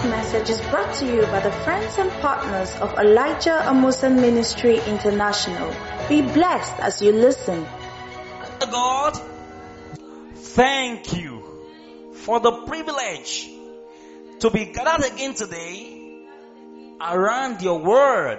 message is brought to you by the friends and partners of Elijah Amusan Ministry International. Be blessed as you listen. God, thank you for the privilege to be gathered again today around your word.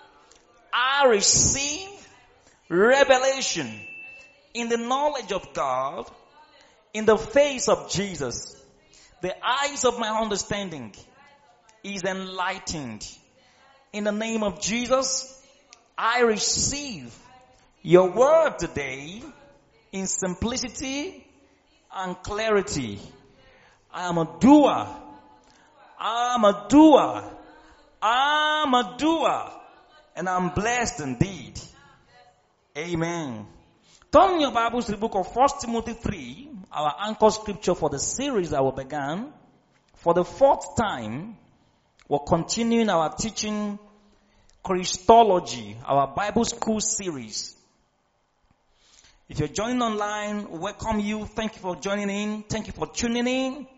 I receive revelation in the knowledge of God in the face of Jesus. The eyes of my understanding is enlightened. In the name of Jesus, I receive your word today in simplicity and clarity. I am a doer. I'm a doer. I'm a doer. And I'm blessed indeed. Amen. Turn your Bibles to the book of 1 Timothy 3, our anchor scripture for the series that we began. For the fourth time, we're continuing our teaching Christology, our Bible school series. If you're joining online, welcome you. Thank you for joining in. Thank you for tuning in.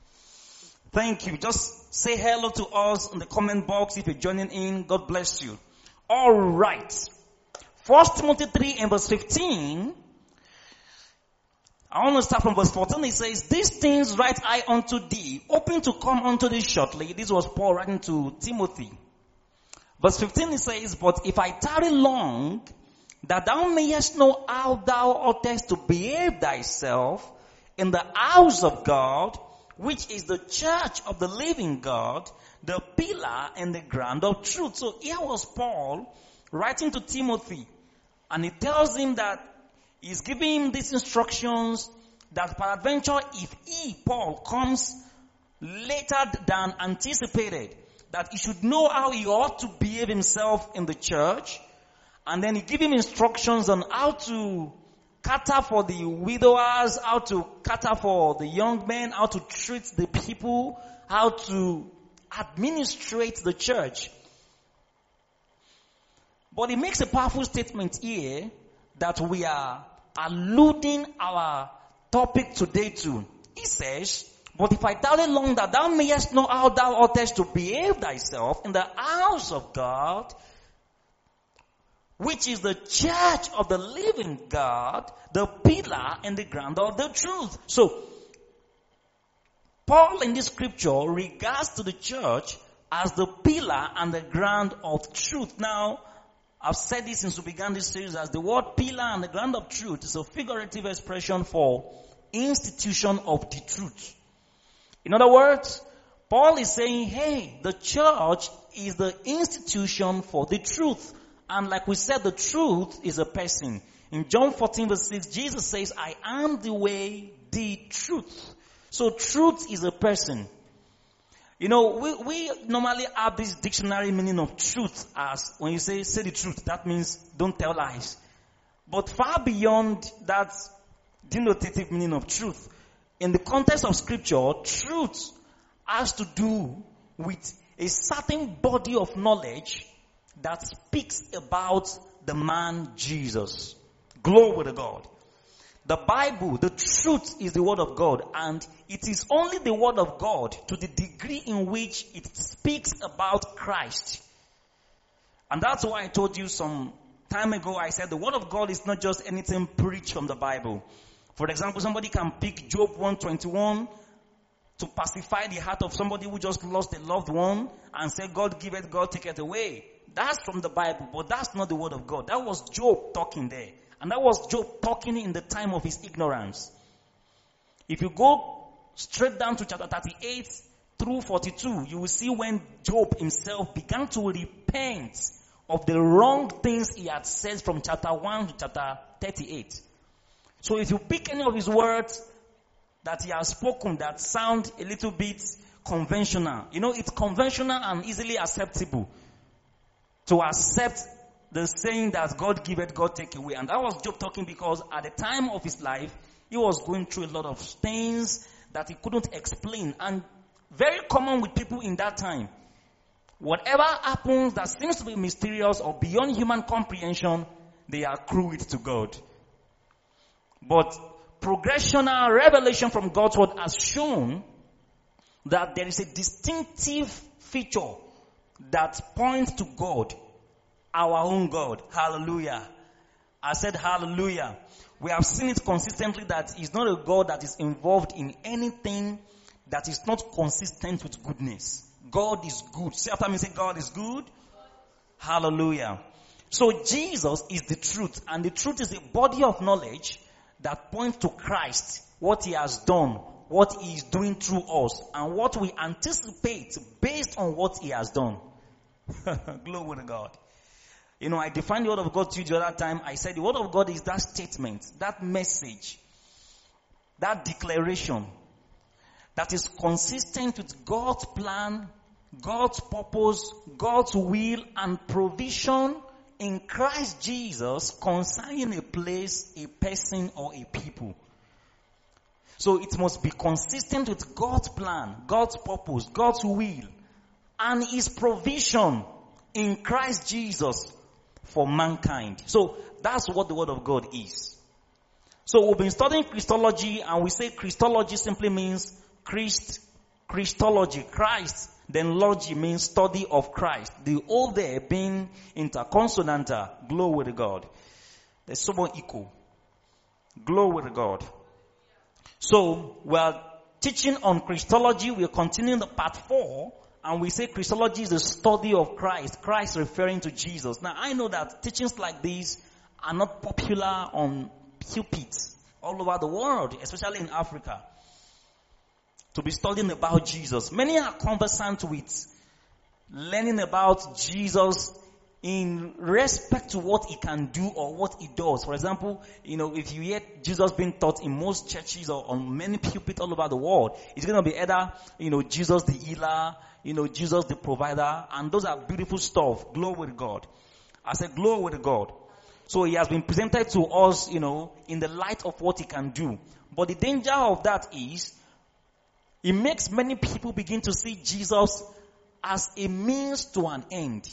Thank you. Just say hello to us in the comment box if you're joining in. God bless you. All right. 1 Timothy 3 and verse 15. I want to start from verse 14. It says, "These things write I unto thee, hoping to come unto thee shortly." This was Paul writing to Timothy. Verse 15 it says, "But if I tarry long, that thou mayest know how thou oughtest to behave thyself in the house of God, which is the church of the living God, the pillar and the ground of truth." So here was Paul writing to Timothy, and he tells him that he's giving him these instructions that peradventure if he, Paul, comes later than anticipated, that he should know how he ought to behave himself in the church. And then he give him instructions on how to cater for the widowers, how to cater for the young men, how to treat the people, how to administrate the church. But he makes a powerful statement here that we are alluding our topic today to. He says, "But if I tarry long, that thou mayest know how thou oughtest to behave thyself in the house of God, which is the church of the living God, the pillar and the ground of the truth." So, Paul in this scripture regards to the church as the pillar and the ground of truth. Now, I've said this since we began this series, as the word pillar and the ground of truth is a figurative expression for institution of the truth. In other words, Paul is saying, hey, the church is the institution for the truth. And like we said, the truth is a person. In John 14 verse 6, Jesus says, "I am the way, the truth." So truth is a person. You know, we normally have this dictionary meaning of truth as when you say the truth, that means don't tell lies. But far beyond that denotative meaning of truth, in the context of scripture, truth has to do with a certain body of knowledge that speaks about the man Jesus. Glory to God. The Bible, the truth is the word of God, and it is only the word of God to the degree in which it speaks about Christ. And that's why I told you some time ago, I said the word of God is not just anything preached from the Bible. For example, somebody can pick Job 1:21 to pacify the heart of somebody who just lost a loved one and say, "God giveth, God taketh away." That's from the Bible, but that's not the word of God. That was Job talking there. And that was Job talking in the time of his ignorance. If you go straight down to chapter 38 through 42, you will see when Job himself began to repent of the wrong things he had said from chapter 1 to chapter 38. So if you pick any of his words that he has spoken that sound a little bit conventional, you know, it's conventional and easily acceptable to accept the saying that God giveth, God take away. And that was Job talking because at the time of his life, he was going through a lot of things that he couldn't explain. And very common with people in that time. Whatever happens that seems to be mysterious or beyond human comprehension, they accrue it to God. But progressional revelation from God's word has shown that there is a distinctive feature that points to God, our own God. Hallelujah. I said hallelujah. We have seen it consistently that He's not a God that is involved in anything that is not consistent with goodness. God is good. Say after me, say God is good. Hallelujah. So Jesus is the truth, and the truth is a body of knowledge that points to Christ, what He has done, what He is doing through us, and what we anticipate based on what He has done. Glory to God. You know, I defined the word of God to you the other time. I said the word of God is that statement, that message, that declaration that is consistent with God's plan, God's purpose, God's will and provision in Christ Jesus concerning a place, a person, or a people. So it must be consistent with God's plan, God's purpose, God's will, and His provision in Christ Jesus for mankind. So that's what the Word of God is. So we've been studying Christology, and we say Christology simply means Christology, Christ. Then logy means study of Christ. The O there being interconsonantal. Glory to God. There's so much echo. Glory to God. So we're teaching on Christology. We're continuing the part 4. And we say Christology is the study of Christ. Christ referring to Jesus. Now I know that teachings like these are not popular on pulpits all over the world, especially in Africa, to be studying about Jesus. Many are conversant with learning about Jesus in respect to what He can do or what He does. For example, you know, if you hear Jesus being taught in most churches or on many pulpits all over the world, it's going to be either, you know, Jesus the healer, you know, Jesus the provider, and those are beautiful stuff. Glory to God. I said glory to God. So He has been presented to us, you know, in the light of what He can do. But the danger of that is, it makes many people begin to see Jesus as a means to an end.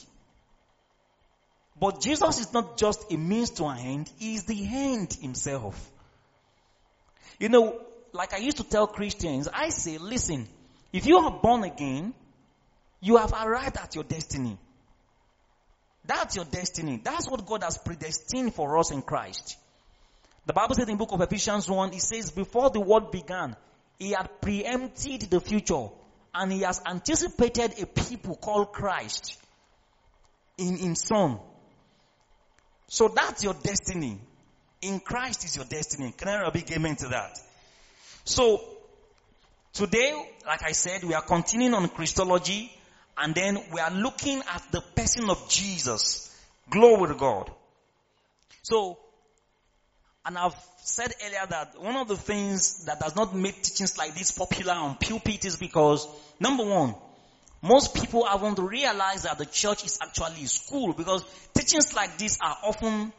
But Jesus is not just a means to an end, He is the end Himself. You know, like I used to tell Christians, I say, listen, if you are born again, you have arrived at your destiny. That's your destiny. That's what God has predestined for us in Christ. The Bible says in the book of Ephesians 1, it says, before the world began, He had preempted the future, and He has anticipated a people called Christ in Son. So that's your destiny. In Christ is your destiny. Can I have a big amen to that? So today, like I said, we are continuing on Christology, and then we are looking at the person of Jesus. Glory to God. So, and I've said earlier that one of the things that does not make teachings like this popular on pulpit is because, number one, most people haven't realized that the church is actually a school, because teachings like this are often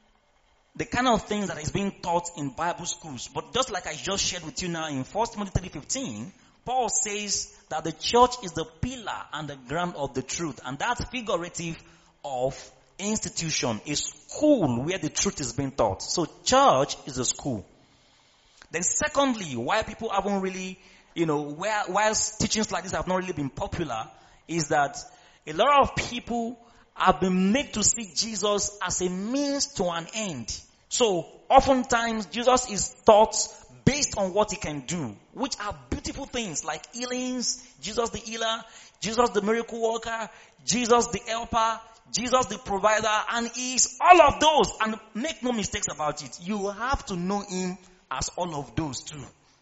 the kind of things that is being taught in Bible schools. But just like I just shared with you now in 1 Timothy 3:15, Paul says that the church is the pillar and the ground of the truth. And that's figurative of institution, a school where the truth is being taught. So church is a school. Then secondly, why people haven't really, whilst teachings like this have not really been popular, is that a lot of people have been made to see Jesus as a means to an end. So oftentimes Jesus is taught based on what He can do, which are beautiful things like healings, Jesus the healer, Jesus the miracle worker, Jesus the helper, Jesus the provider, and He is all of those. And make no mistakes about it, you have to know Him as all of those too.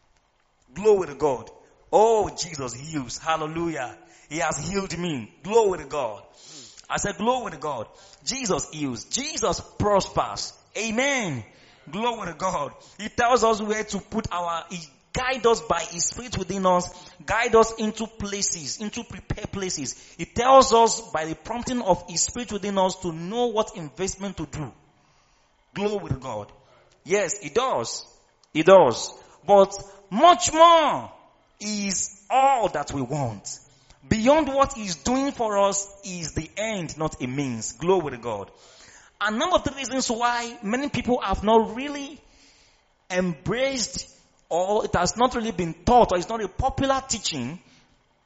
Glory to God. Oh, Jesus heals. Hallelujah. He has healed me. Glory to God. I said glory to God. Jesus heals. Jesus prospers. Amen. Glory to God. He tells us where to put He guides us by His Spirit within us, guide us into places, into prepared places. He tells us by the prompting of His Spirit within us to know what investment to do. Glory to God. Yes, He does. He does. But much more is all that we want. Beyond what He's doing for us is the end, not a means. Glory to God. And number 3 reasons why many people have not really embraced, or it has not really been taught, or it's not a popular teaching,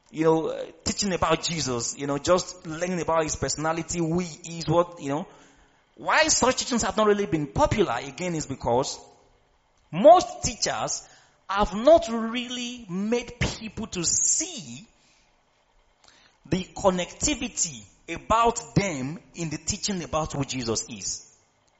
teaching about Jesus, just learning about his personality, who he is, why such teachings have not really been popular again is because most teachers have not really made people to see the connectivity about them in the teaching about who Jesus is.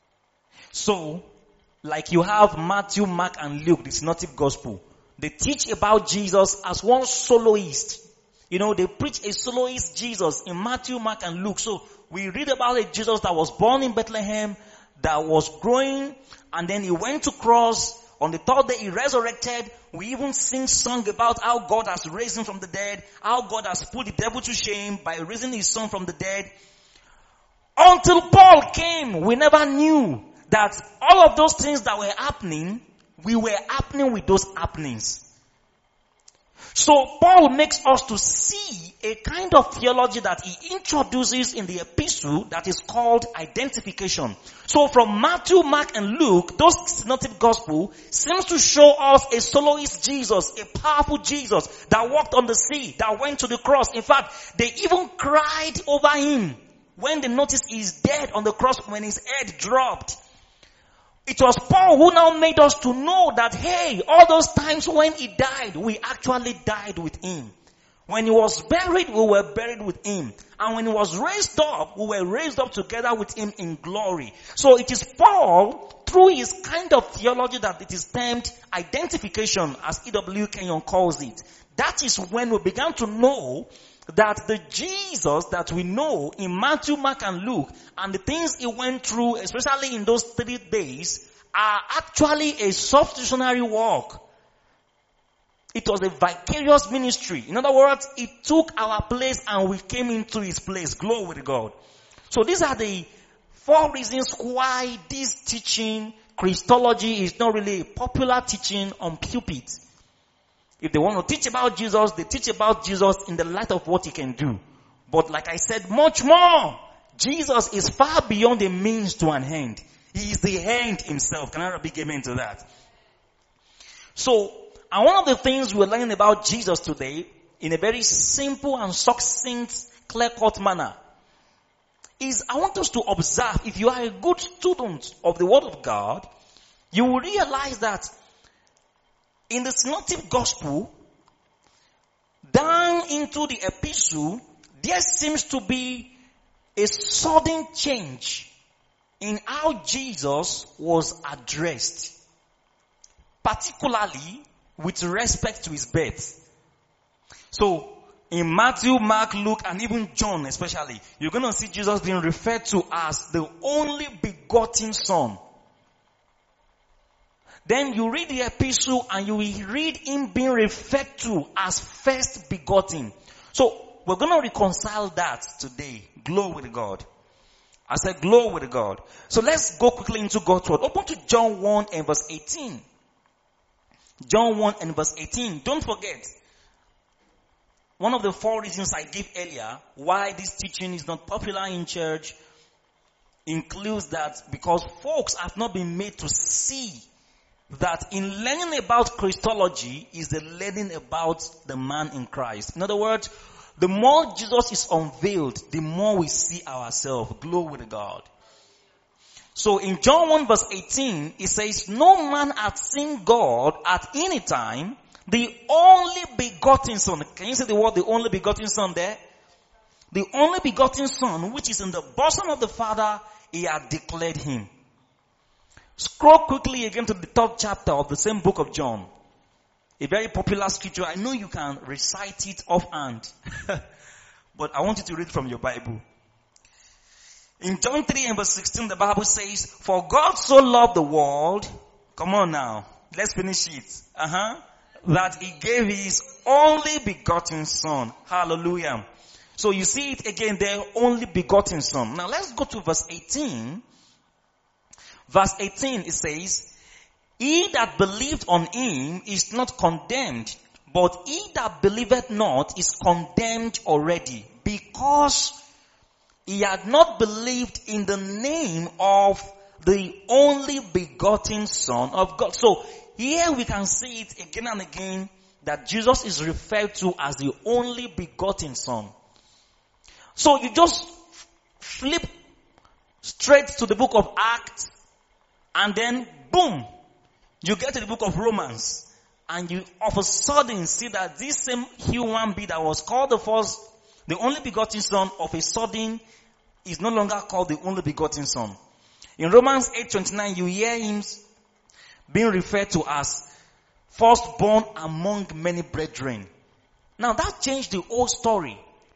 So, like you have Matthew, Mark, and Luke, the synoptic gospel. They teach about Jesus as one soloist. They preach a soloist Jesus in Matthew, Mark, and Luke. So we read about a Jesus that was born in Bethlehem, that was growing, and then he went to cross. On the third day he resurrected. We even sing song about how God has raised him from the dead, how God has put the devil to shame by raising his son from the dead. Until Paul came, we never knew that all of those things that were happening, we were happening with those happenings. So Paul makes us to see a kind of theology that he introduces in the epistle that is called identification. So from Matthew, Mark, and Luke, those synoptic gospel seems to show us a soloist Jesus, a powerful Jesus that walked on the sea, that went to the cross. In fact, they even cried over him when they noticed he's dead on the cross when his head dropped. It was Paul who now made us to know that, hey, all those times when he died, we actually died with him. When he was buried, we were buried with him. And when he was raised up, we were raised up together with him in glory. So it is Paul, through his kind of theology that it is termed identification, as E.W. Kenyon calls it. That is when we began to know that the Jesus that we know in Matthew, Mark, and Luke, and the things he went through, especially in those 3 days, are actually a substitutionary work. It was a vicarious ministry. In other words, he took our place and we came into his place. Glory to God. So these are the 4 reasons why this teaching, Christology, is not really a popular teaching on pulpit. If they want to teach about Jesus, they teach about Jesus in the light of what he can do. But like I said, much more. Jesus is far beyond the means to an end. He is the end himself. Can I have a big amen to that? So, and one of the things we're learning about Jesus today, in a very simple and succinct, clear-cut manner, is I want us to observe, if you are a good student of the Word of God, you will realize that in the synoptic gospel, down into the epistle, there seems to be a sudden change in how Jesus was addressed, particularly with respect to his birth. So, in Matthew, Mark, Luke, and even John especially, you're going to see Jesus being referred to as the only begotten Son. Then you read the epistle and you will read him being referred to as first begotten. So we're going to reconcile that today. Glory to God. I said glory to God. So let's go quickly into God's word. Open to John 1 and verse 18. John 1 and verse 18. Don't forget, one of the 4 reasons I gave earlier why this teaching is not popular in church includes that because folks have not been made to see that in learning about Christology is the learning about the man in Christ. In other words, the more Jesus is unveiled, the more we see ourselves. Glory to God. So in John 1 verse 18, it says, no man hath seen God at any time, the only begotten Son. Can you say the word the only begotten Son there? The only begotten Son, which is in the bosom of the Father, he hath declared him. Scroll quickly again to the 3rd chapter of the same book of John. A very popular scripture. I know you can recite it offhand. But I want you to read from your Bible. In John 3 and verse 16, the Bible says, for God so loved the world. Come on now. Let's finish it. That he gave his only begotten Son. Hallelujah. So you see it again there, only begotten Son. Now let's go to verse 18. Verse 18, it says, he that believed on him is not condemned, but he that believeth not is condemned already, because he had not believed in the name of the only begotten Son of God. So here we can see it again and again, that Jesus is referred to as the only begotten Son. So you just flip straight to the book of Acts, and then boom, you get to the book of Romans, and you of a sudden see that this same human being that was called the only begotten Son, of a sudden is no longer called the only begotten Son. In Romans 8:29, you hear him being referred to as firstborn among many brethren. Now that changed the whole story.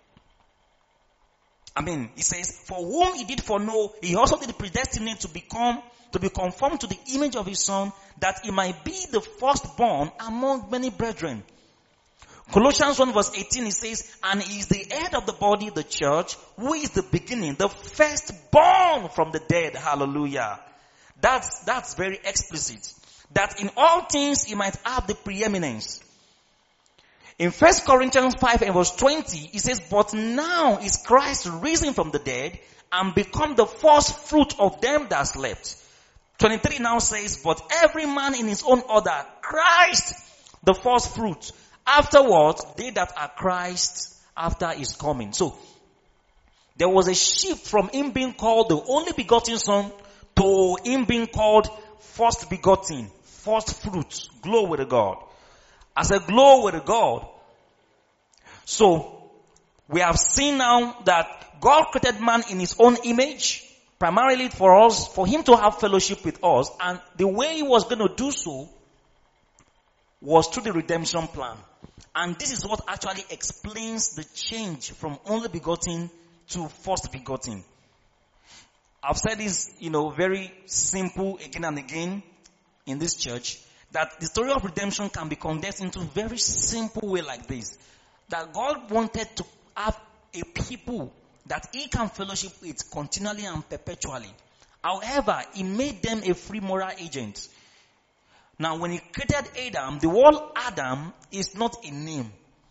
He says, for whom he did foreknow, he also did predestinate to be conformed to the image of his Son, that he might be the firstborn among many brethren. Colossians 1 verse 18, it says, and he is the head of the body, the church, who is the beginning, the firstborn from the dead. Hallelujah. That's very explicit. That in all things he might have the preeminence. In 1 Corinthians 5 and verse 20, it says, but now is Christ risen from the dead and become the first fruit of them that slept. 23 now says, but every man in his own order, Christ the first fruit. Afterwards, they that are Christ after his coming. So, there was a shift from him being called the only begotten Son to him being called first begotten, first fruit. Glory to God. As a glory to God. So, we have seen now that God created man in his own image, primarily for him to have fellowship with us, and the way he was going to do so was through the redemption plan. And this is what actually explains the change from only begotten to first begotten. I've said this, very simple again and again in this church, that the story of redemption can be condensed into a very simple way like this. That God wanted to have a people that he can fellowship with continually and perpetually. However, he made them a free moral agent. Now, when he created Adam, the word Adam is not a name.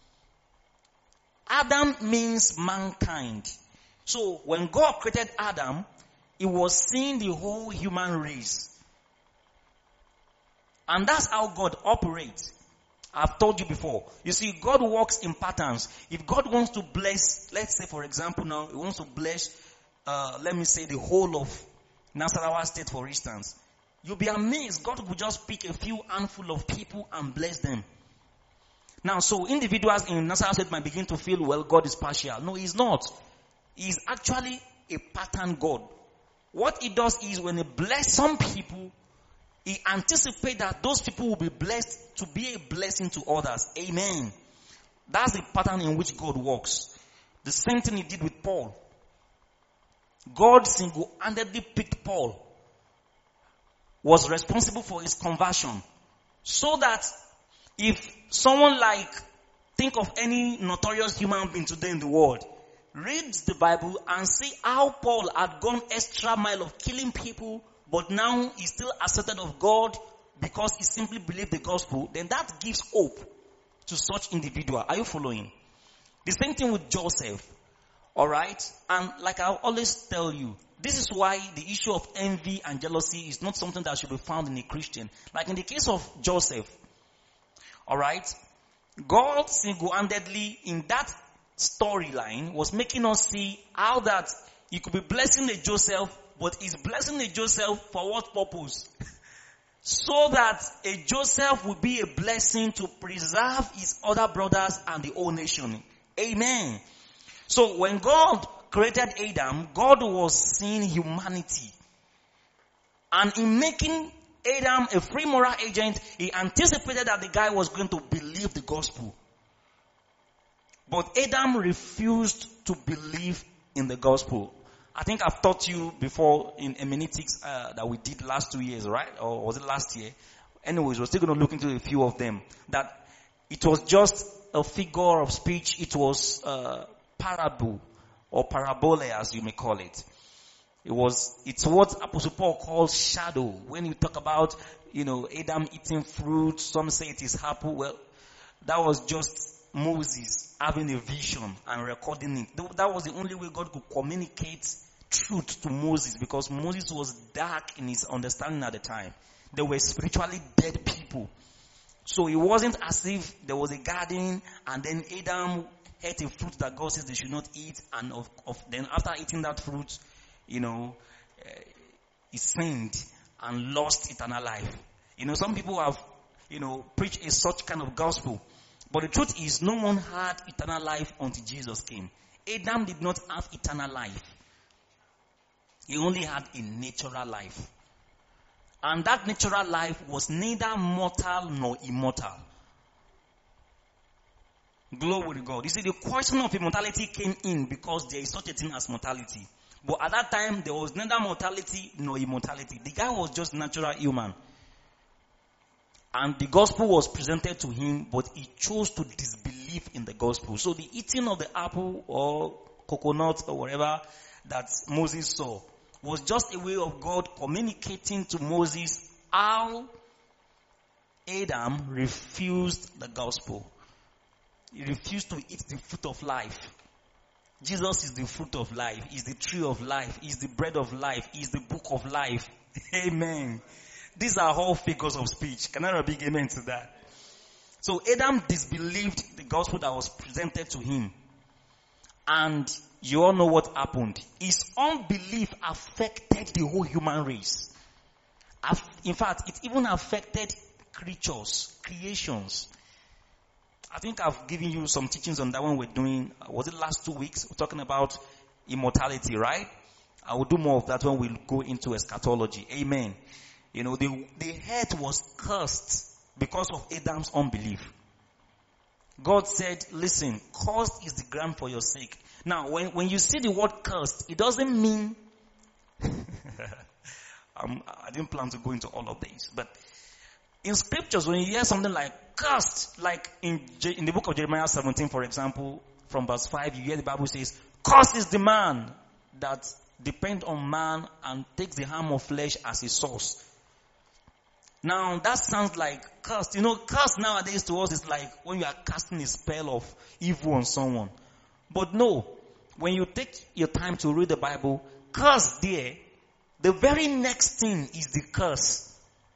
Adam means mankind. So, when God created Adam, he was seeing the whole human race. And that's how God operates. I've told you before. You see, God works in patterns. If God wants to bless, let's say for example now, he wants to bless, the whole of Nasarawa State, for instance. You'll be amazed. God will just pick a few handful of people and bless them. Now, so individuals in Nasarawa State might begin to feel, well, God is partial. No, he's not. He's actually a pattern God. What he does is when he blesses some people, he anticipates that those people will be blessed to be a blessing to others. Amen. That's the pattern in which God works. The same thing he did with Paul. God single-handedly picked Paul, was responsible for his conversion. So that if someone think of any notorious human being today in the world, reads the Bible and see how Paul had gone extra mile of killing people, but now he's still accepted of God because he simply believed the gospel, then that gives hope to such individual. Are you following? The same thing with Joseph. Alright? And like I always tell you, this is why the issue of envy and jealousy is not something that should be found in a Christian. Like in the case of Joseph. Alright? God single-handedly in that storyline was making us see how that he could be blessing the Joseph, but he's blessing the Joseph for what purpose? So that a Joseph will be a blessing to preserve his other brothers and the whole nation. Amen. So when God created Adam, God was seeing humanity. And in making Adam a free moral agent, he anticipated that the guy was going to believe the gospel. But Adam refused to believe in the gospel. I think I've taught you before in hermeneutics that we did last 2 years, right? Or was it last year? Anyways, we're still going to look into a few of them. That it was just a figure of speech. It was parable or parabole, as you may call it. It's what Apostle Paul calls shadow. When you talk about, Adam eating fruit, some say it is apple. Well, that was just Moses having a vision and recording it. That was the only way God could communicate truth to Moses, because Moses was dark in his understanding at the time. They were spiritually dead people. So it wasn't as if there was a garden and then Adam ate a fruit that God says they should not eat, and then after eating that fruit, he sinned and lost eternal life. Some people have, preached a such kind of gospel. But the truth is, no one had eternal life until Jesus came. Adam did not have eternal life. He only had a natural life. And that natural life was neither mortal nor immortal. Glory to God. You see, the question of immortality came in because there is such a thing as mortality. But at that time, there was neither mortality nor immortality. The guy was just natural human. And the gospel was presented to him, but he chose to disbelieve in the gospel. So the eating of the apple or coconut or whatever that Moses saw was just a way of God communicating to Moses how Adam refused the gospel. He refused to eat the fruit of life. Jesus is the fruit of life. He's the tree of life. He's the bread of life. He's the book of life. Amen. These are all figures of speech. Can I have a big amen to that? So Adam disbelieved the gospel that was presented to him. And you all know what happened. His unbelief affected the whole human race. In fact, it even affected creatures, creations. I think I've given you some teachings on that when we're doing, was it last 2 weeks? We're talking about immortality, right? I will do more of that when we go into eschatology. Amen. The earth was cursed because of Adam's unbelief. God said, listen, cursed is the ground for your sake. Now, when you see the word cursed, it doesn't mean, I didn't plan to go into all of these, but in scriptures, when you hear something like cursed, like in the book of Jeremiah 17, for example, from verse 5, you hear the Bible says, cursed is the man that depends on man and takes the harm of flesh as his source. Now, that sounds like cursed. Cursed nowadays to us is like when you are casting a spell of evil on someone. But no, when you take your time to read the Bible, curse there, the very next thing is the curse.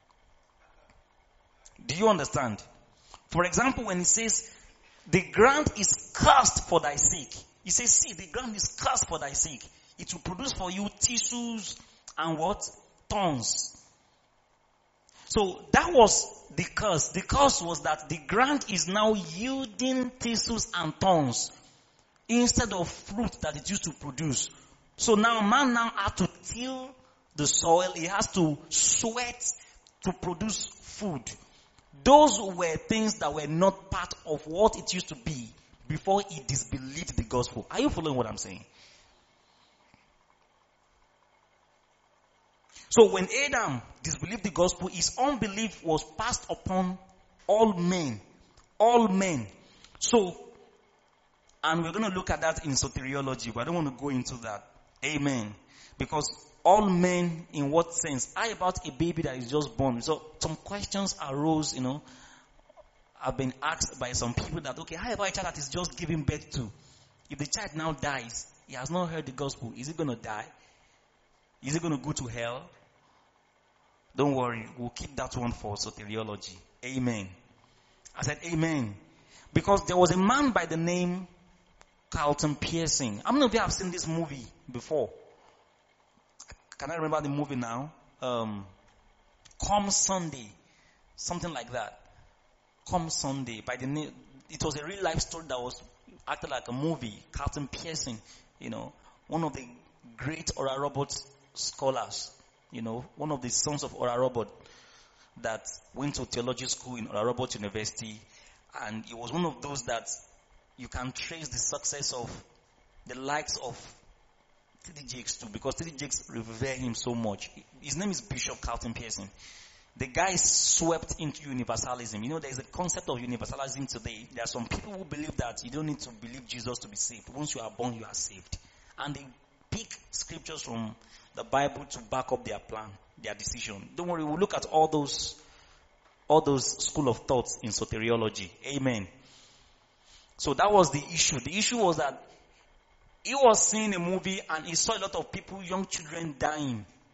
Do you understand? For example, when it says, the ground is cursed for thy sake. He says, see, the ground is cursed for thy sake. It will produce for you thistles and what? Thorns. So that was the curse. The curse was that the ground is now yielding thistles and thorns instead of fruit that it used to produce. So now man has to till the soil. He has to sweat to produce food. Those were things that were not part of what it used to be before he disbelieved the gospel. Are you following what I'm saying? So when Adam disbelieved the gospel, his unbelief was passed upon all men. All men. So, and we're going to look at that in soteriology, but I don't want to go into that. Amen. Because all men, in what sense? How about a baby that is just born? So some questions arose, I've been asked by some people that, okay, how about a child that is just giving birth to? If the child now dies, he has not heard the gospel, is he going to die? Is he going to go to hell? Don't worry, we'll keep that one for soteriology. Amen. I said amen. Because there was a man by the name Carlton Pearson. How many of you have seen this movie before? Can I remember the movie now? Come Sunday. Something like that. Come Sunday. By the name, it was a real life story that was acted like a movie. Carlton Pearson, one of the great Ora Robert scholars. One of the sons of Ora Robert that went to theology school in Ora Robert University. And he was one of those that you can trace the success of the likes of T.D. Jakes too, because T.D. Jakes revere him so much. His name is Bishop Carlton Pearson. The guy swept into universalism. There's a concept of universalism today. There are some people who believe that you don't need to believe Jesus to be saved. Once you are born, you are saved. And they pick scriptures from the Bible to back up their plan, their decision. Don't worry, we'll look at all those school of thoughts in soteriology. Amen. So that was the issue. The issue was that he was seeing a movie and he saw a lot of people, young children dying.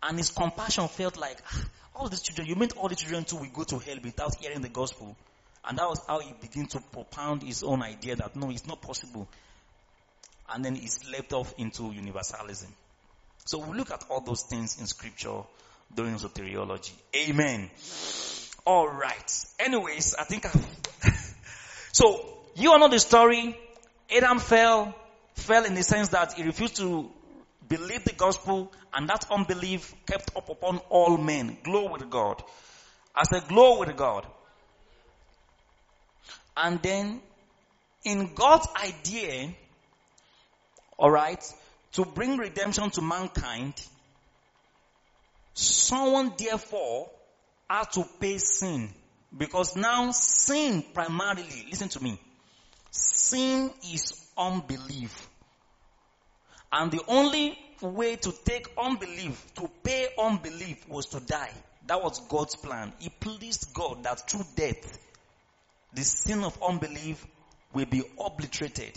And his compassion felt like, all these children, you meant all the children too will go to hell without hearing the gospel. And that was how he began to propound his own idea that no, it's not possible. And then he slept off into universalism. So we look at all those things in scripture during soteriology. Amen. All right. Anyways, I think so you all know the story. Adam fell in the sense that he refused to believe the gospel, and that unbelief kept up upon all men. Glow with God. I said, glow with God. And then, in God's idea, alright, to bring redemption to mankind, someone therefore had to pay sin. Because now sin primarily, listen to me, sin is unbelief. And the only way to take unbelief, to pay unbelief, was to die. That was God's plan. It pleased God that through death, the sin of unbelief will be obliterated.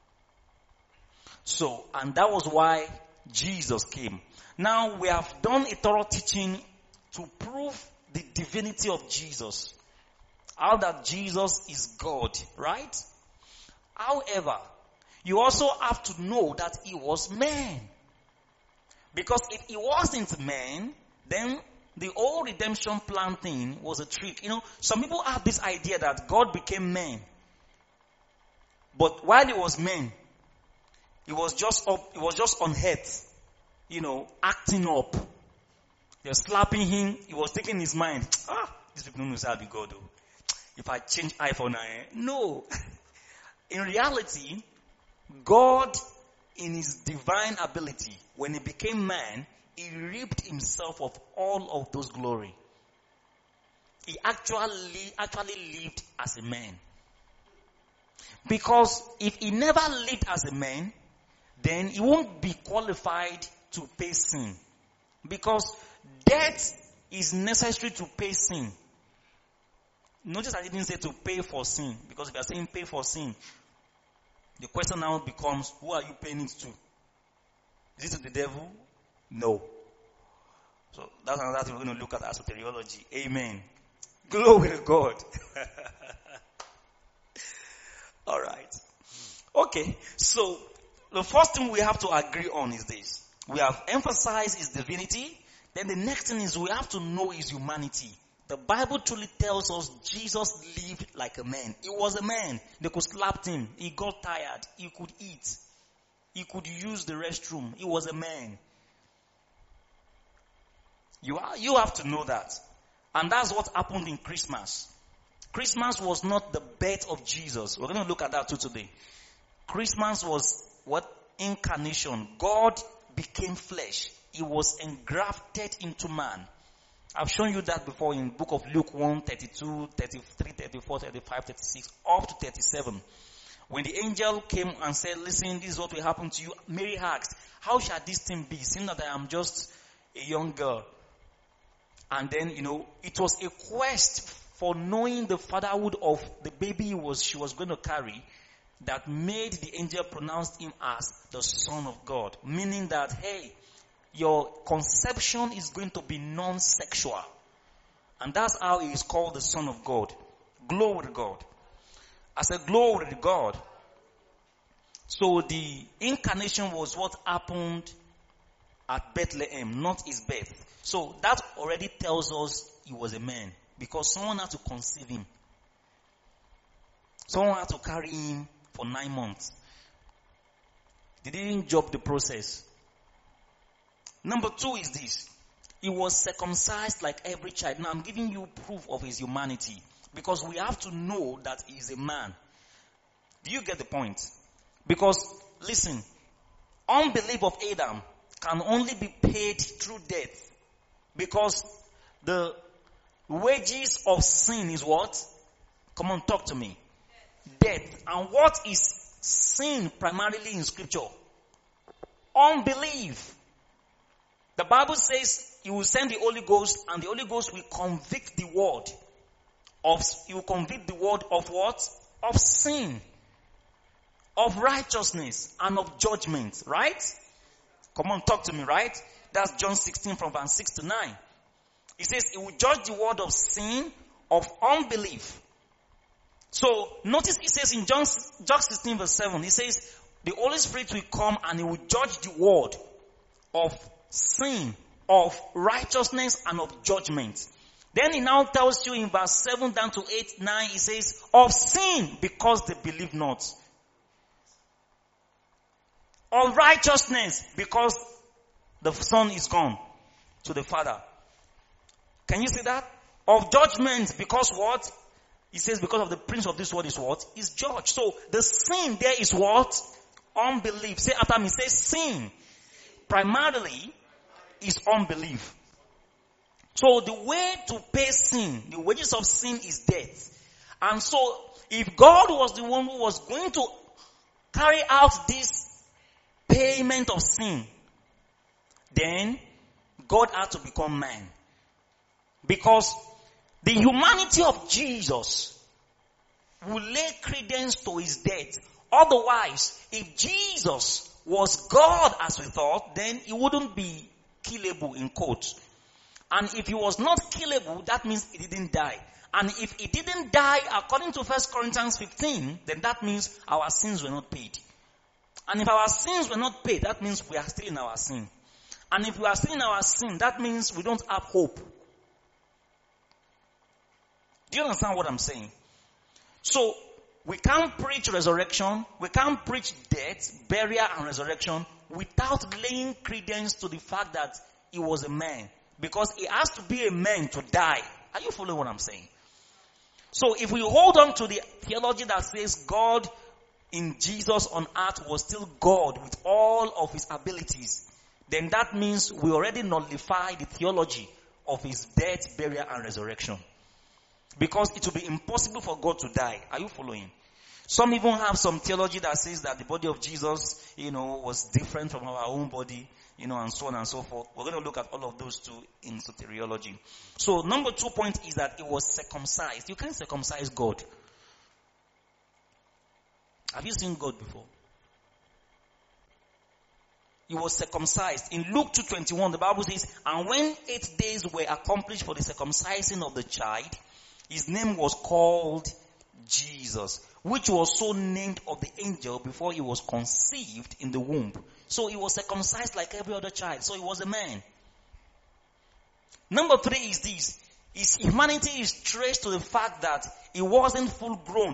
So, and that was why Jesus came. Now we have done a thorough teaching to prove the divinity of Jesus. How that Jesus is God, right? However, you also have to know that he was man. Because if he wasn't man, then the whole redemption plan thing was a trick. You know, some people have this idea that God became man. But while he was man, he was just on earth, acting up. They're slapping him. He was taking his mind. These people don't know how to be God though. If I change iPhone now, no. In reality, God, in his divine ability, when he became man, he reaped himself of all of those glory. He actually lived as a man. Because if he never lived as a man, then he won't be qualified to pay sin. Because death is necessary to pay sin. Notice I didn't say to pay for sin. Because if you are saying pay for sin, the question now becomes, who are you paying it to? Is it to the devil? No. So that's another thing we're going to look at as soteriology. Amen. Glory to God. Alright. Okay. So the first thing we have to agree on is this. We have emphasized his divinity. Then the next thing is we have to know his humanity. The Bible truly tells us Jesus lived like a man. He was a man. They could slap him. He got tired. He could eat. He could use the restroom. He was a man. You have to know that. And that's what happened in Christmas. Christmas was not the birth of Jesus. We're going to look at that too today. Christmas was what? Incarnation. God became flesh. He was engrafted into man. I've shown you that before in book of Luke 1, 32, 33, 34, 35, 36, up to 37. When the angel came and said, listen, this is what will happen to you. Mary asked, how shall this thing be, seeing that I am just a young girl? And then, it was a quest for knowing the fatherhood of the baby she was going to carry that made the angel pronounce him as the Son of God. Meaning that, hey, your conception is going to be non-sexual. And that's how he is called the Son of God. Glory to God. I said glory to God. So the incarnation was what happened at Bethlehem, not his birth. So that already tells us he was a man. Because someone had to conceive him. Someone had to carry him for 9 months. They didn't jump the process. Number 2 is this. He was circumcised like every child. Now I'm giving you proof of his humanity. Because we have to know that he is a man. Do you get the point? Because, listen, unbelief of Adam can only be paid through death. Because the wages of sin is what? Come on, talk to me. Death. And what is sin primarily in scripture? Unbelief. The Bible says he will send the Holy Ghost, and the Holy Ghost will convict the world of what? Of sin, of righteousness, and of judgment, right? Come on, talk to me, right? That's John 16 from verse 6 to 9. He says he will judge the world of sin, of unbelief. So notice he says in John 16 verse 7, he says the Holy Spirit will come and he will judge the world of sin, of righteousness, and of judgment. Then he now tells you in verse 7 down to 8, 9, he says, of sin, because they believe not. Of righteousness, because the Son is gone to the Father. Can you see that? Of judgment, because what? He says because of the prince of this world is what? Is judged. So the sin there is what? Unbelief. Say after me, say sin. Primarily is unbelief. So the way to pay sin, the wages of sin is death. And so if God was the one who was going to carry out this payment of sin, then God had to become man. Because the humanity of Jesus will lay credence to his death. Otherwise, if Jesus was God as we thought, then he wouldn't be killable in quotes. And if he was not killable, that means he didn't die. And if he didn't die according to 1 Corinthians 15, then that means our sins were not paid. And if our sins were not paid, that means we are still in our sin. And if we are still in our sin, that means we don't have hope. Do you understand what I'm saying? So, we can't preach resurrection, we can't preach death, burial and resurrection without laying credence to the fact that he was a man. Because he has to be a man to die. Are you following what I'm saying? So if we hold on to the theology that says God in Jesus on earth was still God with all of his abilities, then that means we already nullify the theology of his death, burial and resurrection. Because it will be impossible for God to die. Are you following? Some even have some theology that says that the body of Jesus, was different from our own body, and so on and so forth. We're going to look at all of those two in soteriology. So number 2 point is that it was circumcised. You can't circumcise God. Have you seen God before? He was circumcised. In Luke 2:21, the Bible says, and when 8 days were accomplished for the circumcising of the child, his name was called Jesus, which was so named of the angel before he was conceived in the womb. So he was circumcised like every other child. So he was a man. Number 3 is this. His humanity is traced to the fact that he wasn't full grown.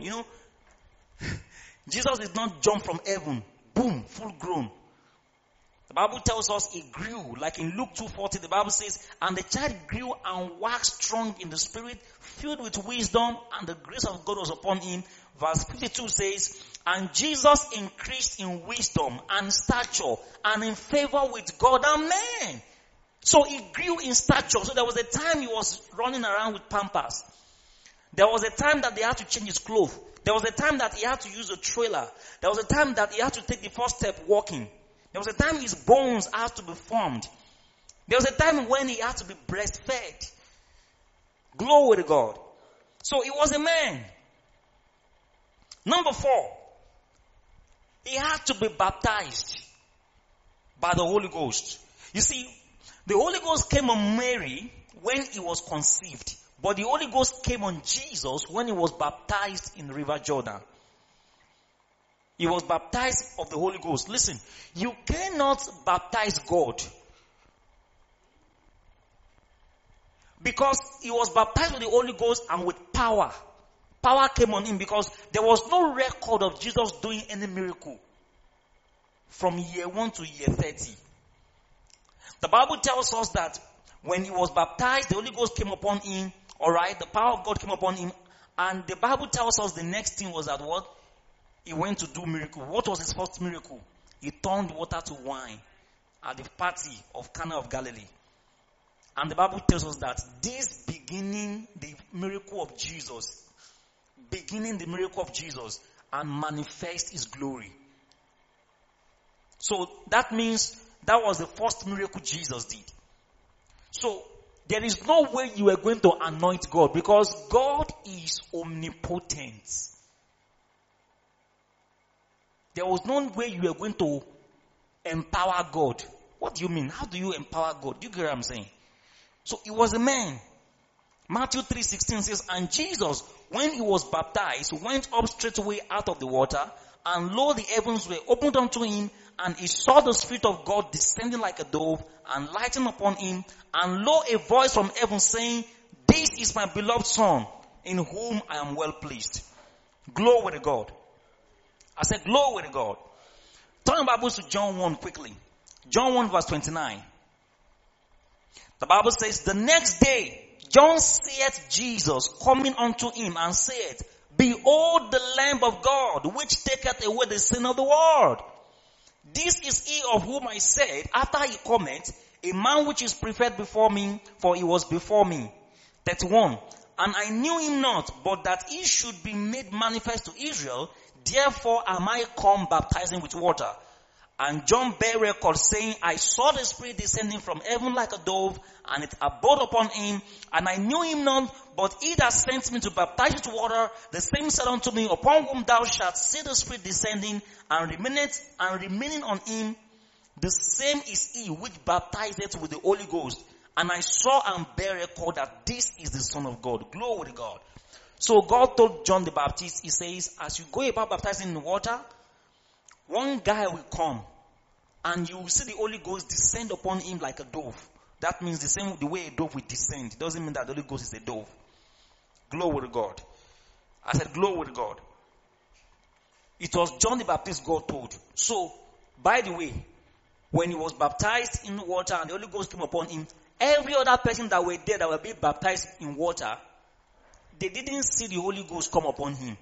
Jesus did not jump from heaven. Boom, full grown. The Bible tells us he grew. Like in Luke 2:40, the Bible says, and the child grew and waxed strong in the spirit, filled with wisdom, and the grace of God was upon him. Verse 52 says, and Jesus increased in wisdom and stature and in favor with God and man. So he grew in stature. So there was a time he was running around with pampers. There was a time that they had to change his clothes. There was a time that he had to use a trailer. There was a time that he had to take the first step walking. There was a time his bones had to be formed. There was a time when he had to be breastfed. Glory to God. So he was a man. Number 4. He had to be baptized by the Holy Ghost. You see, the Holy Ghost came on Mary when he was conceived. But the Holy Ghost came on Jesus when he was baptized in the River Jordan. He was baptized of the Holy Ghost. Listen, you cannot baptize God. Because he was baptized with the Holy Ghost and with power. Power came on him because there was no record of Jesus doing any miracle from year 1 to year 30. The Bible tells us that when he was baptized, the Holy Ghost came upon him. Alright, the power of God came upon him. And the Bible tells us the next thing was that what? He went to do miracle. What was his first miracle? He turned water to wine at the party of Cana of Galilee. And the Bible tells us that this beginning the miracle of Jesus and manifest his glory. So that means that was the first miracle Jesus did. So there is no way you are going to anoint God because God is omnipotent. There was no way you are going to empower God. What do you mean? How do you empower God? Do you get what I'm saying? So it was a man. Matthew 3:16 says, and Jesus, when he was baptized, went up straightway out of the water, and lo, the heavens were opened unto him, and he saw the Spirit of God descending like a dove, and lighting upon him, and lo, a voice from heaven saying, this is my beloved Son, in whom I am well pleased. Glory to God. I said, glory to God. Turn your Bibles to John 1 quickly. John 1 verse 29. The Bible says, the next day, John seeth Jesus coming unto him and said, behold the Lamb of God, which taketh away the sin of the world. This is he of whom I said, after he cometh, a man which is preferred before me, for he was before me. 31. And I knew him not, but that he should be made manifest to Israel, therefore am I come baptizing with water. And John bare record, saying, I saw the Spirit descending from heaven like a dove, and it abode upon him, and I knew him not, but he that sent me to baptize with water, the same said unto me, upon whom thou shalt see the Spirit descending, and remaining on him, the same is he which baptizeth with the Holy Ghost. And I saw and bare record that this is the Son of God. Glory to God. So God told John the Baptist, he says, as you go about baptizing in water, one guy will come, and you will see the Holy Ghost descend upon him like a dove. That means the way a dove will descend. It doesn't mean that the Holy Ghost is a dove. Glory to God. I said, glory to God. It was John the Baptist God told. So, by the way, when he was baptized in water and the Holy Ghost came upon him, every other person that were there that were being baptized in water, they didn't see the Holy Ghost come upon him.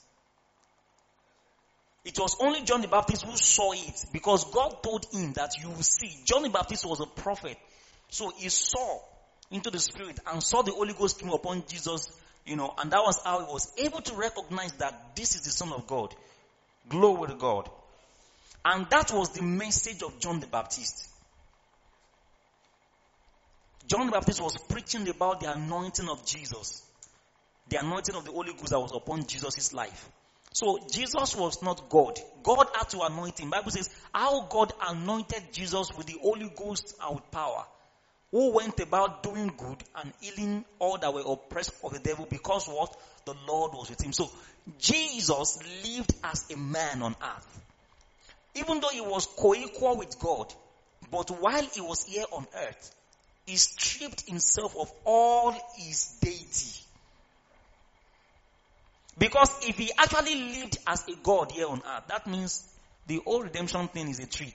It was only John the Baptist who saw it, because God told him that you will see. John the Baptist was a prophet. So he saw into the Spirit and saw the Holy Ghost came upon Jesus, and that was how he was able to recognize that this is the Son of God. Glory to God. And that was the message of John the Baptist. John the Baptist was preaching about the anointing of Jesus. The anointing of the Holy Ghost that was upon Jesus' life. So Jesus was not God. God had to anoint him. The Bible says how God anointed Jesus with the Holy Ghost and with power. Who went about doing good and healing all that were oppressed of the devil, because what? The Lord was with him. So Jesus lived as a man on earth. Even though he was co-equal with God, but while he was here on earth, he stripped himself of all his deity. Because if he actually lived as a God here on earth, that means the whole redemption thing is a trick.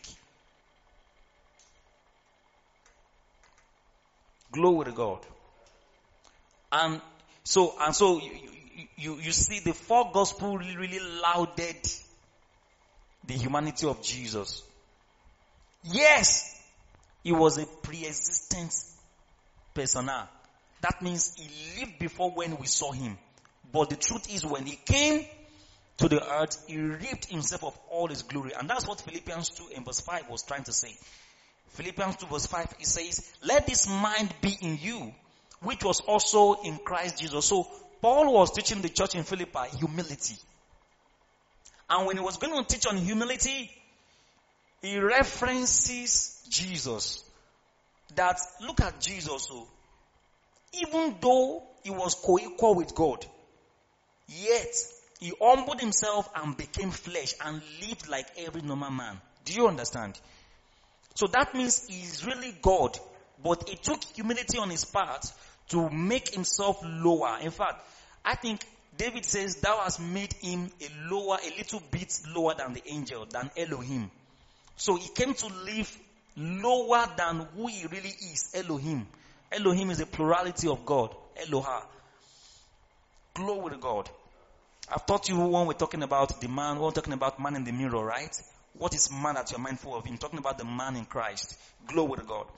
Glory to God. And so you see the four gospels really lauded the humanity of Jesus. Yes, he was a pre-existent persona. That means he lived before when we saw him. But the truth is, when he came to the earth, he ripped himself of all his glory. And that's what Philippians 2 and verse 5 was trying to say. Philippians 2 verse 5, it says, let this mind be in you, which was also in Christ Jesus. So Paul was teaching the church in Philippi humility. And when he was going to teach on humility, he references Jesus. That, look at Jesus. So, even though he was co-equal with God, yet he humbled himself and became flesh and lived like every normal man. Do you understand? So that means he's really God, but he took humility on his part to make himself lower. In fact, I think David says, thou hast made him a little bit lower than the angel, than Elohim. So he came to live lower than who he really is, Elohim. Elohim is a plurality of God, Eloha. Glory to God. I've taught you when we're talking about the man, we're talking about man in the mirror, right? What is man that you're mindful of? I'm talking about the man in Christ. Glory to God.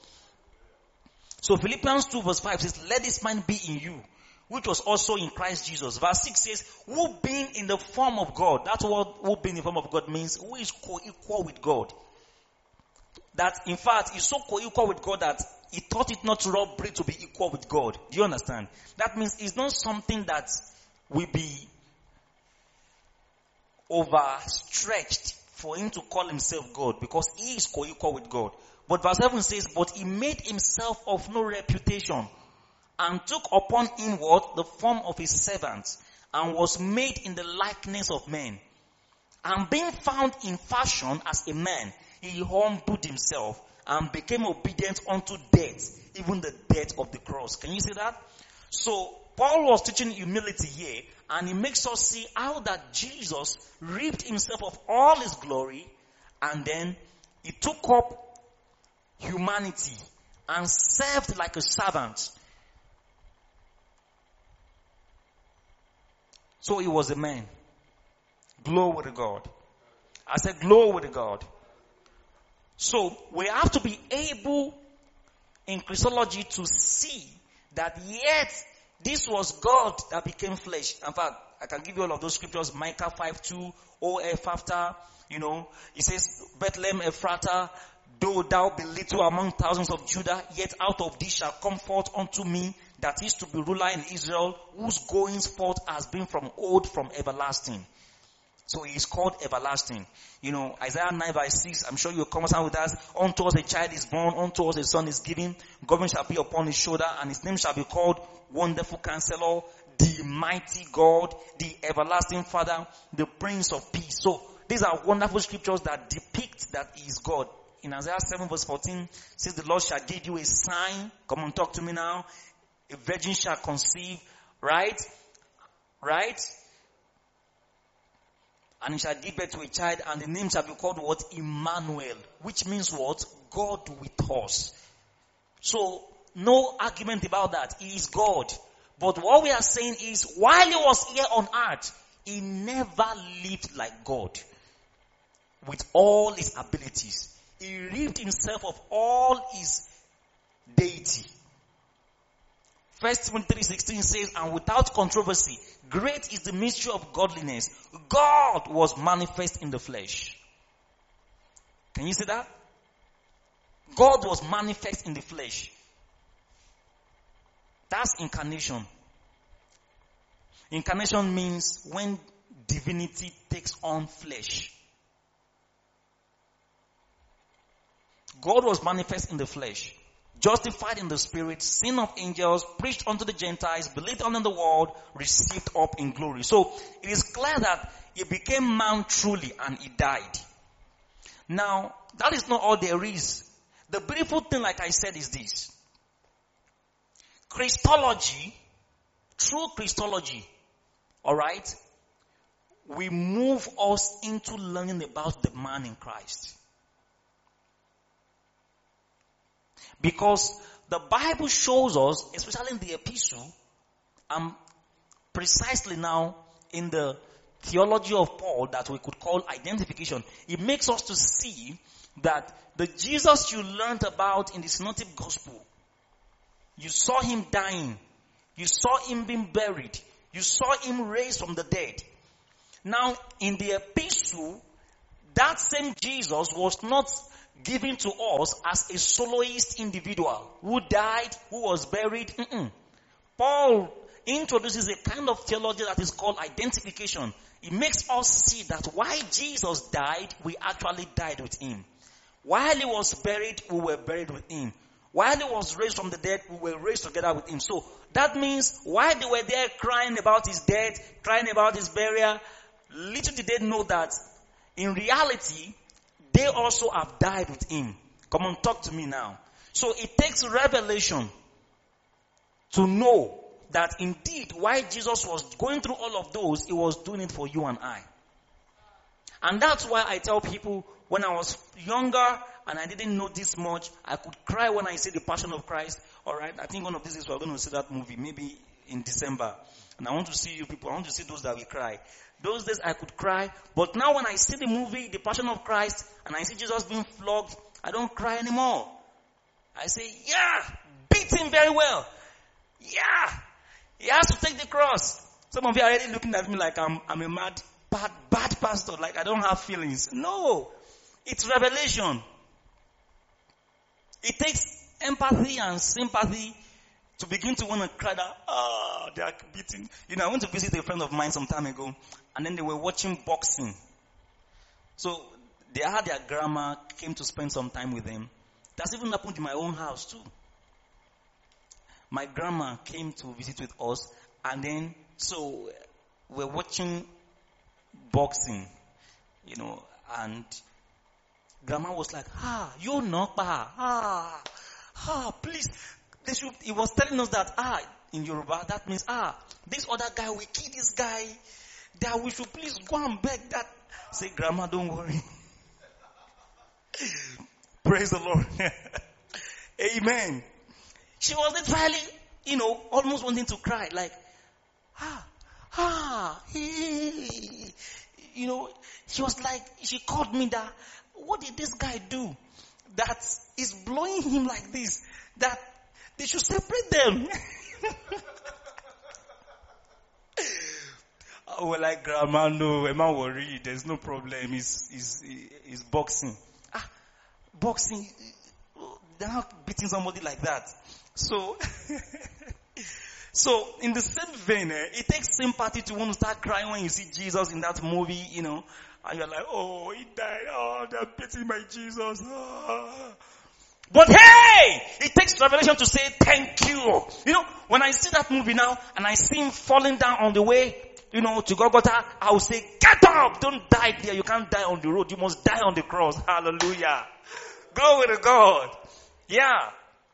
So Philippians 2 verse 5 says, let this mind be in you, which was also in Christ Jesus. Verse 6 says, who being in the form of God. That's what who being in the form of God means. Who is co-equal with God. That in fact, he's so co-equal with God that he thought it not robbery to be equal with God. Do you understand? That means it's not something that will be overstretched for him to call himself God, because he is co-equal with God. But verse 7 says, but he made himself of no reputation, and took upon him what? The form of a servant, and was made in the likeness of men. And being found in fashion as a man, he humbled himself and became obedient unto death, even the death of the cross. Can you see that? So, Paul was teaching humility here, and he makes us see how that Jesus ripped himself of all his glory, and then he took up humanity and served like a servant. So he was a man. Glory to God. I said glory to God. So we have to be able in Christology to see that yet this was God that became flesh. In fact, I can give you all of those scriptures. Micah 5:2, O Ephrathah, it says, Bethlehem Ephrathah, though thou be little among thousands of Judah, yet out of thee shall come forth unto me that is to be ruler in Israel, whose goings forth has been from old, from everlasting. So he is called everlasting. Isaiah 9 verse 6, I'm sure you'll come with us. Unto us a child is born, unto us a son is given. Government shall be upon his shoulder, and his name shall be called Wonderful Counselor, the Mighty God, the Everlasting Father, the Prince of Peace. So these are wonderful scriptures that depict that he is God. In Isaiah 7 verse 14, says the Lord shall give you a sign. Come on, talk to me now. A virgin shall conceive, right? And he shall give birth to a child, and the name shall be called what? Emmanuel. Which means what? God with us. So, no argument about that. He is God. But what we are saying is, while he was here on earth, he never lived like God. With all his abilities. He ripped himself of all his deity. 1 Timothy 3:16 says, and without controversy, great is the mystery of godliness. God was manifest in the flesh. Can you see that? God was manifest in the flesh. That's incarnation. Incarnation means when divinity takes on flesh. God was manifest in the flesh. Justified in the spirit, seen of angels, preached unto the Gentiles, believed on in the world, received up in glory. So, it is clear that he became man truly and he died. Now, that is not all there is. The beautiful thing, like I said, is this. Christology, true Christology, alright, will move us into learning about the man in Christ. Because the Bible shows us, especially in the epistle, precisely now in the theology of Paul that we could call identification, it makes us to see that the Jesus you learned about in the synoptic gospel, you saw him dying, you saw him being buried, you saw him raised from the dead. Now, in the epistle, that same Jesus was not given to us as a soloist individual who died, who was buried. Paul introduces a kind of theology that is called identification. It makes us see that while Jesus died, we actually died with him. While he was buried, we were buried with him. While he was raised from the dead, we were raised together with him. So that means while they were there crying about his death, crying about his burial, little did they know that in reality, they also have died with him. Come on, talk to me now. So it takes revelation to know that indeed, while Jesus was going through all of those, he was doing it for you and I. And that's why I tell people, when I was younger and I didn't know this much, I could cry when I see the Passion of Christ. Alright, I think one of these days we're going to see that movie, maybe in December. And I want to see you people, I want to see those that will cry. Those days I could cry, but now when I see the movie, The Passion of Christ, and I see Jesus being flogged, I don't cry anymore. I say, yeah, beat him very well. Yeah, he has to take the cross. Some of you are already looking at me like I'm a bad pastor, like I don't have feelings. No, it's revelation. It takes empathy and sympathy to begin to want to cry that, they are beating. I went to visit a friend of mine some time ago, and then they were watching boxing. So, they had their grandma, came to spend some time with them, That's even happened in my own house too. My grandma came to visit with us, and then so we're watching boxing, and grandma was like, you know, please. He was telling us that, in Yoruba, that means, this other guy, we kill this guy, that we should please go and beg that. Say, grandma, don't worry. Praise the Lord. Amen. She was literally, almost wanting to cry, like, she was like, she called me that, what did this guy do that is blowing him like this, that they should separate them? We're like, grandma, no, am I worried? There's no problem. It's boxing. Boxing, they're not beating somebody like that. So, so in the same vein, it takes sympathy to want to start crying when you see Jesus in that movie, and you're like, oh, he died, they're beating my Jesus. But hey, it takes revelation to say thank you. When I see that movie now, and I see him falling down on the way, to Golgotha, I will say, get up! Don't die there. You can't die on the road. You must die on the cross. Hallelujah. Glory to God. Yeah.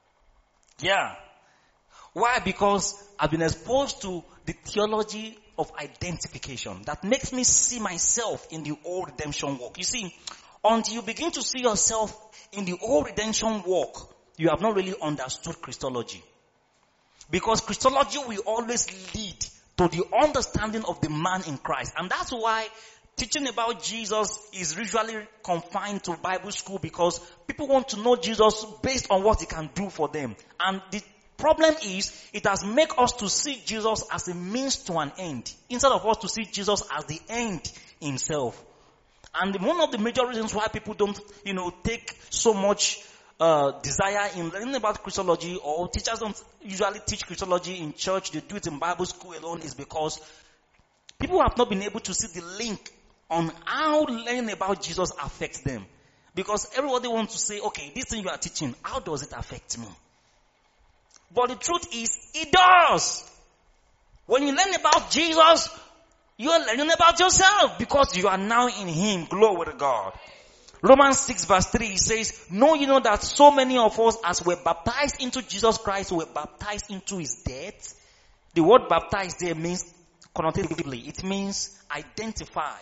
Why? Because I've been exposed to the theology of identification that makes me see myself in the old redemption walk. You see, until you begin to see yourself in the old redemption walk, you have not really understood Christology. Because Christology will always lead to the understanding of the man in Christ. And that's why teaching about Jesus is usually confined to Bible school, because people want to know Jesus based on what he can do for them. And the problem is, it has made us to see Jesus as a means to an end, instead of us to see Jesus as the end himself. And one of the major reasons why people don't, take so much desire in learning about Christology, or teachers don't usually teach Christology in church, they do it in Bible school alone, is because people have not been able to see the link on how learning about Jesus affects them. Because everybody wants to say, okay, this thing you are teaching, how does it affect me? But the truth is, it does. When you learn about Jesus, you are learning about yourself, because you are now in him. Glory to God. Romans 6 verse 3 says, know you know that so many of us, as were baptized into Jesus Christ, were baptized into his death. The word baptized there means, connotatively, it means identify.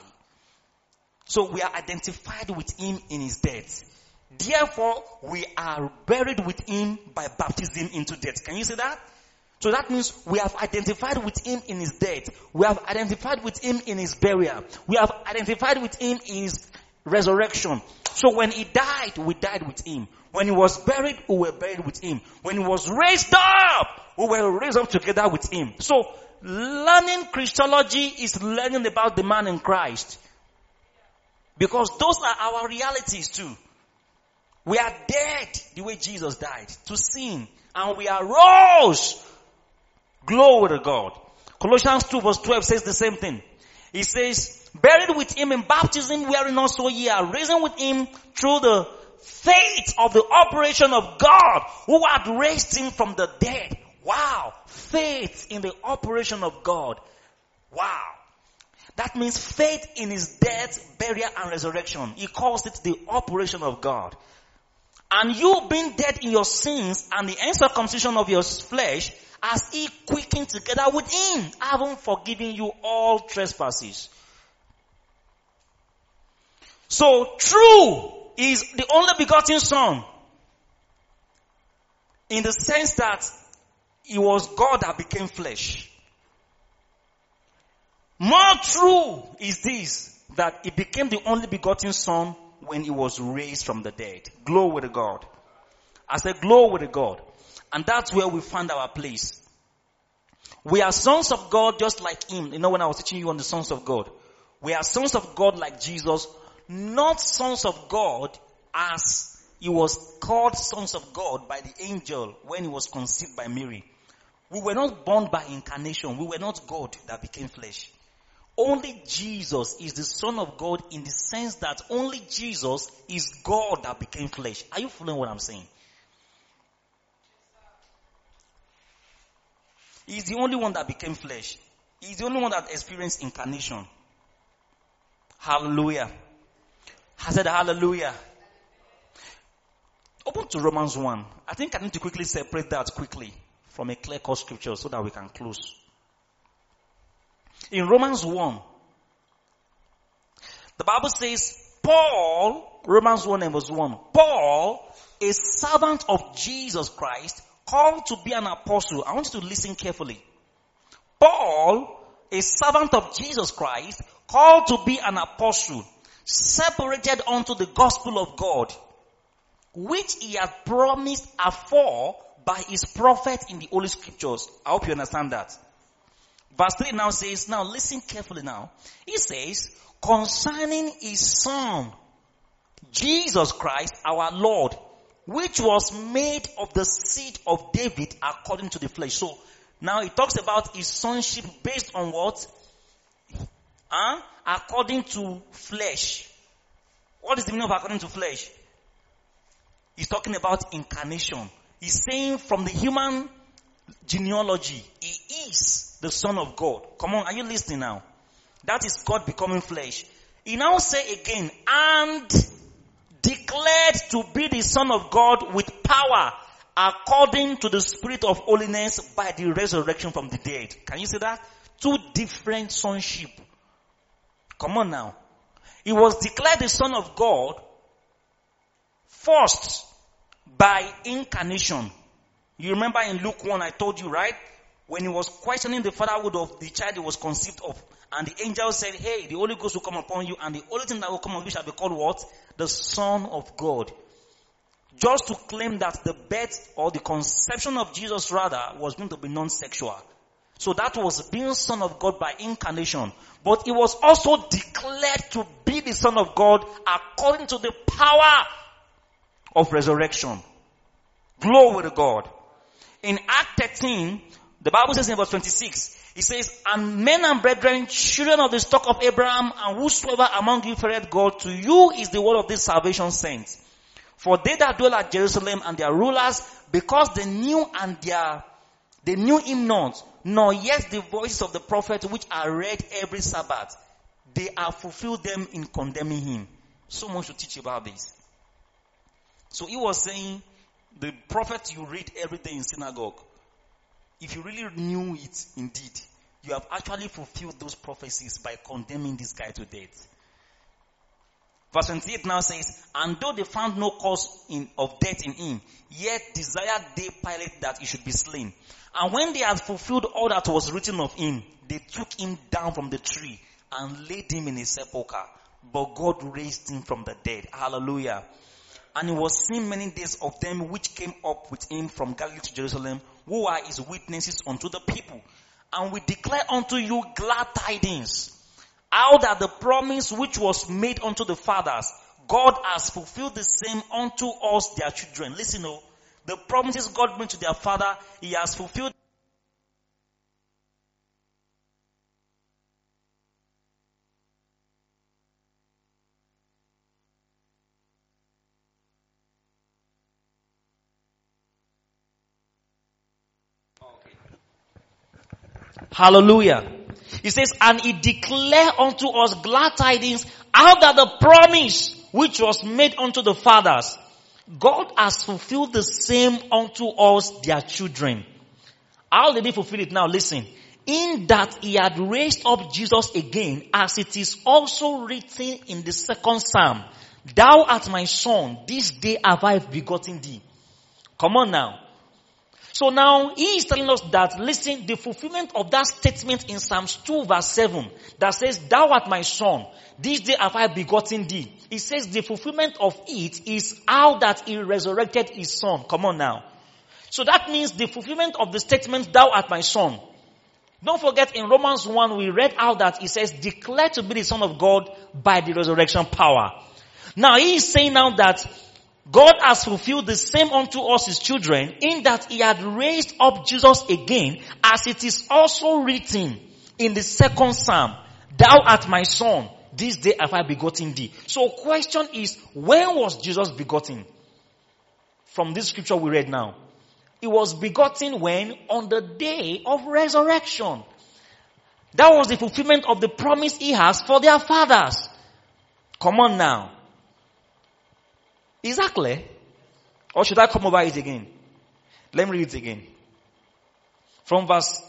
So we are identified with him in his death. Therefore, we are buried with him by baptism into death. Can you see that? So that means we have identified with him in his death. We have identified with him in his burial. We have identified with him in his resurrection. So when he died, we died with him. When he was buried, we were buried with him. When he was raised up, we were raised up together with him. So learning Christology is learning about the man in Christ. Because those are our realities too. We are dead the way Jesus died to sin, and we are rose. Glory to God. Colossians 2 verse 12 says the same thing. It says, buried with him in baptism, wherein also ye are risen with him through the faith of the operation of God, who had raised him from the dead. Wow. Faith in the operation of God. Wow. That means faith in his death, burial, and resurrection. He calls it the operation of God. And you being dead in your sins and the uncircumcision of your flesh, as he quickened together with him, having forgiven you all trespasses. So true is the only begotten Son, in the sense that he was God that became flesh. More true is this, that he became the only begotten Son when he was raised from the dead. Glory to God. I said glory to God. And that's where we find our place. We are sons of God just like him. When I was teaching you on the sons of God. We are sons of God like Jesus. Not sons of God as he was called sons of God by the angel when he was conceived by Mary. We were not born by incarnation. We were not God that became flesh. Only Jesus is the Son of God in the sense that only Jesus is God that became flesh. Are you following what I'm saying? He's the only one that became flesh. He's the only one that experienced incarnation. Hallelujah. I said hallelujah. Open to Romans 1. I think I need to quickly separate that quickly from a clear-cut scripture so that we can close. In Romans 1, the Bible says, Paul, Romans 1 and verse 1, Paul, a servant of Jesus Christ, called to be an apostle. I want you to listen carefully. Paul, a servant of Jesus Christ, called to be an apostle, separated unto the gospel of God, which he had promised afore by his prophet in the Holy Scriptures. I hope you understand that. Verse 3 now says, now listen carefully now. He says, concerning his son, Jesus Christ, our Lord, which was made of the seed of David according to the flesh. So, now he talks about his sonship based on what? According to flesh. What is the meaning of according to flesh? He's talking about incarnation. He's saying from the human genealogy, he is the Son of God. Come on, are you listening now? That is God becoming flesh. He now say again, and declared to be the Son of God with power according to the Spirit of holiness by the resurrection from the dead. Can you see that? Two different sonship. Come on now. He was declared the Son of God first by incarnation. You remember in Luke 1 I told you, right? When he was questioning the fatherhood of the child he was conceived of, and the angel said, hey, the Holy Ghost will come upon you, and the only thing that will come of you shall be called what? The Son of God. Just to claim that the birth or the conception of Jesus rather was going to be non-sexual. So that was being Son of God by incarnation. But he was also declared to be the Son of God according to the power of resurrection. Glory to God. In Act 13, the Bible says in verse 26, it says, and men and brethren, children of the stock of Abraham, and whosoever among you feareth God, to you is the word of this salvation sent. For they that dwell at Jerusalem and their rulers, because they knew him not, nor yet the voices of the prophet which are read every Sabbath, they have fulfilled them in condemning him. So much to teach about this. So he was saying, the prophet you read every day in synagogue, if you really knew it indeed, you have actually fulfilled those prophecies by condemning this guy to death. Verse 28 now says, and though they found no cause of death in him, yet desired they Pilate that he should be slain. And when they had fulfilled all that was written of him, they took him down from the tree and laid him in a sepulchre. But God raised him from the dead. Hallelujah. And he was seen many days of them which came up with him from Galilee to Jerusalem, who are his witnesses unto the people. And we declare unto you glad tidings, how that the promise which was made unto the fathers, God has fulfilled the same unto us their children. Listen, the promises God made to their father, he has fulfilled. Hallelujah. He says, and he declared unto us glad tidings, how that the promise which was made unto the fathers, God has fulfilled the same unto us their children. How did he fulfill it now? Listen. In that he had raised up Jesus again, as it is also written in the second Psalm, thou art my son, this day have I begotten thee. Come on now. So now, he is telling us that, listen, the fulfillment of that statement in Psalms 2 verse 7, that says, thou art my son, this day have I begotten thee. He says the fulfillment of it is how that he resurrected his son. Come on now. So that means the fulfillment of the statement, thou art my son. Don't forget in Romans 1, we read how that it says, declared to be the Son of God by the resurrection power. Now, he is saying now that God has fulfilled the same unto us his children, in that he had raised up Jesus again, as it is also written in the second Psalm, Thou art my son. This day have I begotten thee. So question is, when was Jesus begotten? From this scripture we read now. He was begotten when? On the day of resurrection. That was the fulfillment of the promise he has for their fathers. Come on now. Is that clear? Or should I come over it again? Let me read it again. From verse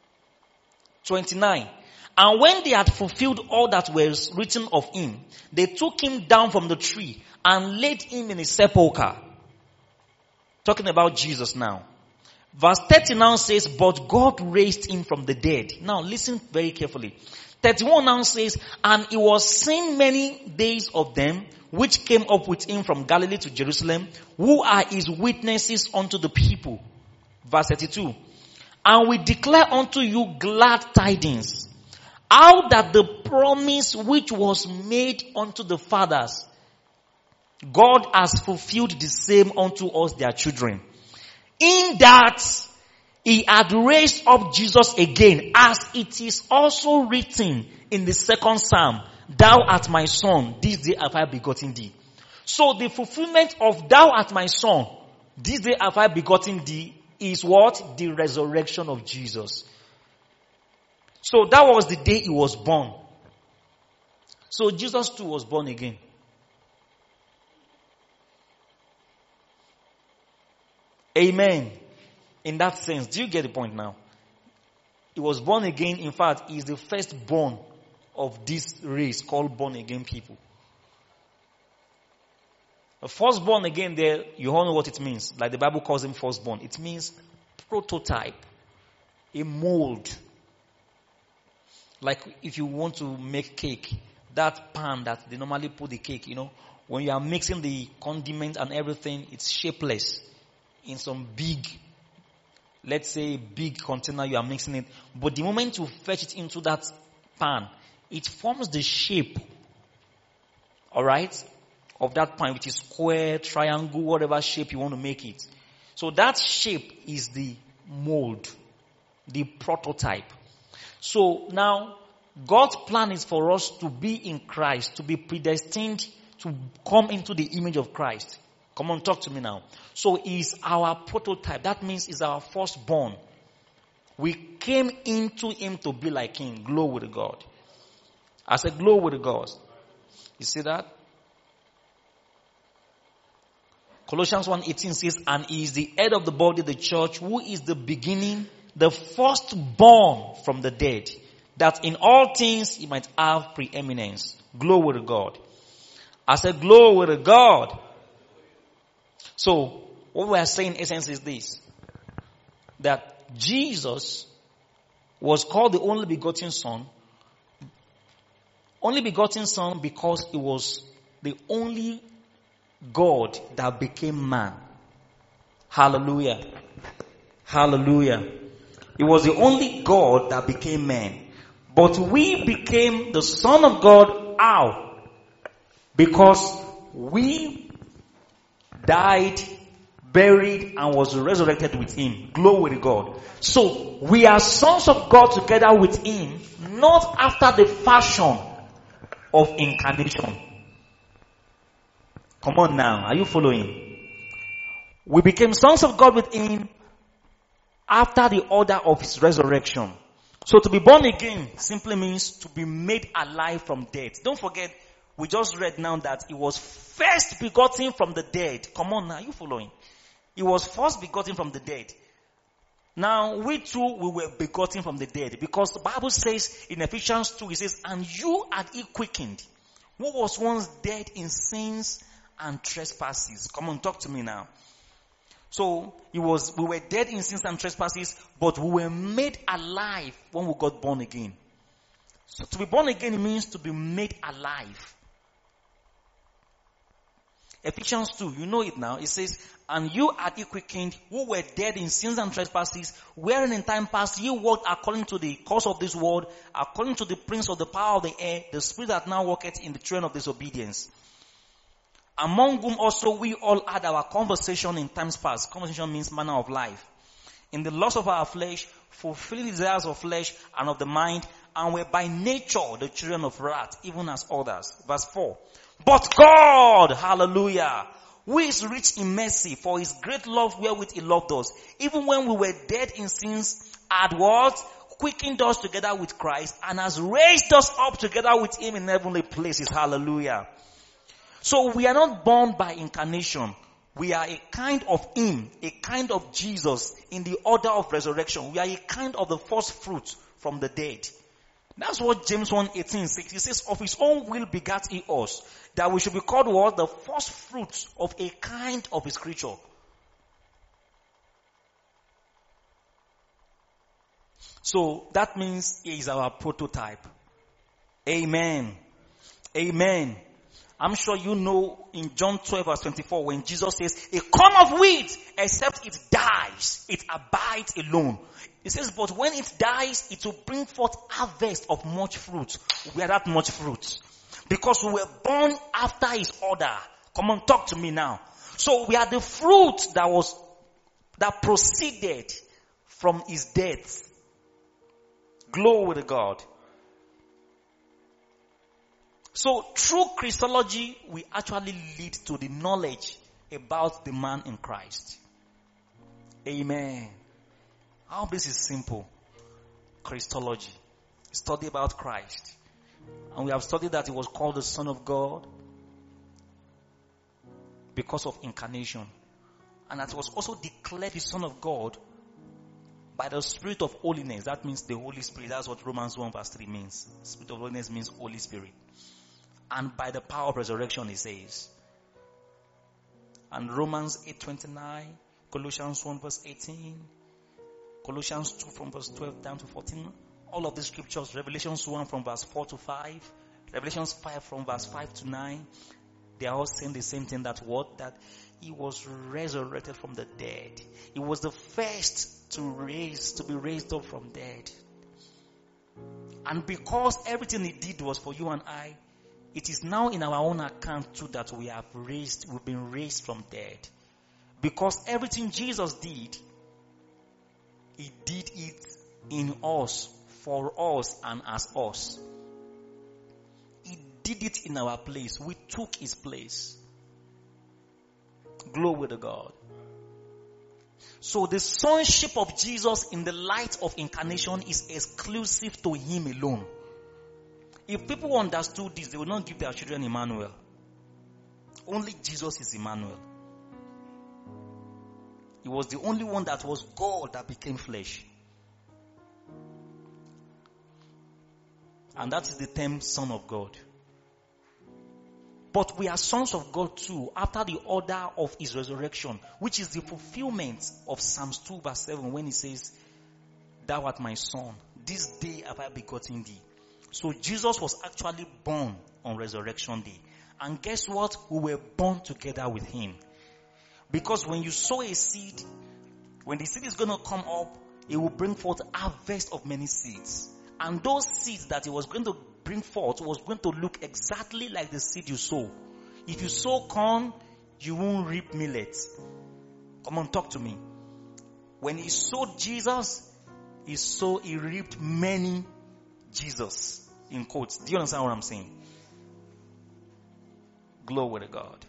29. And when they had fulfilled all that was written of him, they took him down from the tree and laid him in a sepulchre. Talking about Jesus now. Verse 30 now says, but God raised him from the dead. Now listen very carefully. 31 now says, and he was seen many days of them, which came up with him from Galilee to Jerusalem, who are his witnesses unto the people. Verse 32. And we declare unto you glad tidings, how that the promise which was made unto the fathers, God has fulfilled the same unto us their children. In that he had raised up Jesus again, as it is also written in the second Psalm, thou art my son, this day have I begotten thee. So the fulfillment of thou art my son, this day have I begotten thee, is what? The resurrection of Jesus. So that was the day he was born. So Jesus too was born again. Amen. In that sense, do you get the point now? He was born again. In fact, he is the firstborn of this race called born again people. The firstborn again there, you all know what it means. Like the Bible calls him firstborn. It means prototype, a mold. Like if you want to make cake, that pan that they normally put the cake, when you are mixing the condiment and everything, it's shapeless. In some big, let's say big container, you are mixing it. But the moment you fetch it into that pan, it forms the shape, alright, of that pan, which is square, triangle, whatever shape you want to make it. So that shape is the mold, the prototype. So now, God's plan is for us to be in Christ, to be predestined to come into the image of Christ. Come on, talk to me now. So he's our prototype. That means he's our firstborn. We came into him to be like him. Glory to God. I said glory to God. You see that? Colossians 1:18 says, and he is the head of the body, the church, who is the beginning, the firstborn from the dead, that in all things he might have preeminence. Glory to God. I said glory to God. So, what we are saying in essence is this, that Jesus was called the only begotten son because he was the only God that became man. Hallelujah. Hallelujah. He was the only God that became man. But we became the Son of God. How? Because we died, buried, and was resurrected with him. Glory to God. So, we are sons of God together with him, not after the fashion of incarnation. Come on now, are you following? We became sons of God with him after the order of his resurrection. So to be born again simply means to be made alive from death. Don't forget, we just read now that he was first begotten from the dead. Come on now, are you following? He was first begotten from the dead. Now, we too, we were begotten from the dead. Because the Bible says in Ephesians 2, it says, and you are quickened, who was once dead in sins and trespasses. Come on, talk to me now. So, we were dead in sins and trespasses, but we were made alive when we got born again. So, to be born again means to be made alive. Ephesians 2, you know it now. It says, and you are quickened, who were dead in sins and trespasses, wherein in time past ye walked according to the course of this world, according to the prince of the power of the air, the spirit that now worketh in the children of disobedience. Among whom also we all had our conversation in times past. Conversation means manner of life. In the lust of our flesh, fulfilling the desires of flesh and of the mind, and were by nature the children of wrath, even as others. Verse 4. But God, hallelujah, who is rich in mercy, for his great love wherewith he loved us, even when we were dead in sins, had what? Quickened us together with Christ, and has raised us up together with him in heavenly places. Hallelujah. So we are not born by incarnation. We are a kind of him, a kind of Jesus in the order of resurrection. We are a kind of the first fruit from the dead. That's what James 1:18 says. He says, of his own will begat he us, that we should be called what? The first fruits of a kind of his creature. So that means he is our prototype. Amen. Amen. I'm sure you know in John 12 verse 24 when Jesus says, a corn of wheat, except it dies, it abides alone. He says, but when it dies, it will bring forth harvest of much fruit. We are that much fruit. Because we were born after his order. Come on, talk to me now. So we are the fruit that proceeded from his death. Glory to God. So through Christology, we actually lead to the knowledge about the man in Christ. Amen. I hope this is simple. Christology. Study about Christ. And we have studied that he was called the Son of God because of incarnation. And that he was also declared the Son of God by the Spirit of holiness. That means the Holy Spirit. That's what Romans 1 verse 3 means. Spirit of holiness means Holy Spirit. And by the power of resurrection, he says. And Romans 8:29, Colossians 1 verse 18, Colossians 2 from verse 12 down to 14. All of the scriptures, Revelations 1 from verse 4 to 5, Revelations 5 from verse 5 to 9, they are all saying the same thing, that what? That he was resurrected from the dead. He was the first to be raised up from dead. And because everything he did was for you and I, it is now in our own account too that we've been raised from dead. Because everything Jesus did, he did it in us, for us, and as us. He did it in our place. We took his place. Glory to God. So the sonship of Jesus in the light of incarnation is exclusive to him alone. If people understood this, they would not give their children Emmanuel. Only Jesus is Emmanuel. He was the only one that was God that became flesh. And that is the term Son of God. But we are sons of God too, after the order of his resurrection, which is the fulfillment of Psalms 2 verse 7 when he says, thou art my son, this day have I begotten thee. So Jesus was actually born on resurrection day. And guess what? We were born together with him. Because when you sow a seed, when the seed is going to come up, it will bring forth a harvest of many seeds. And those seeds that it was going to bring forth was going to look exactly like the seed you sow. If you sow corn, you won't reap millet. Come on, talk to me. When he sowed Jesus, he reaped many Jesus, in quotes. Do you understand what I'm saying? Glory to God.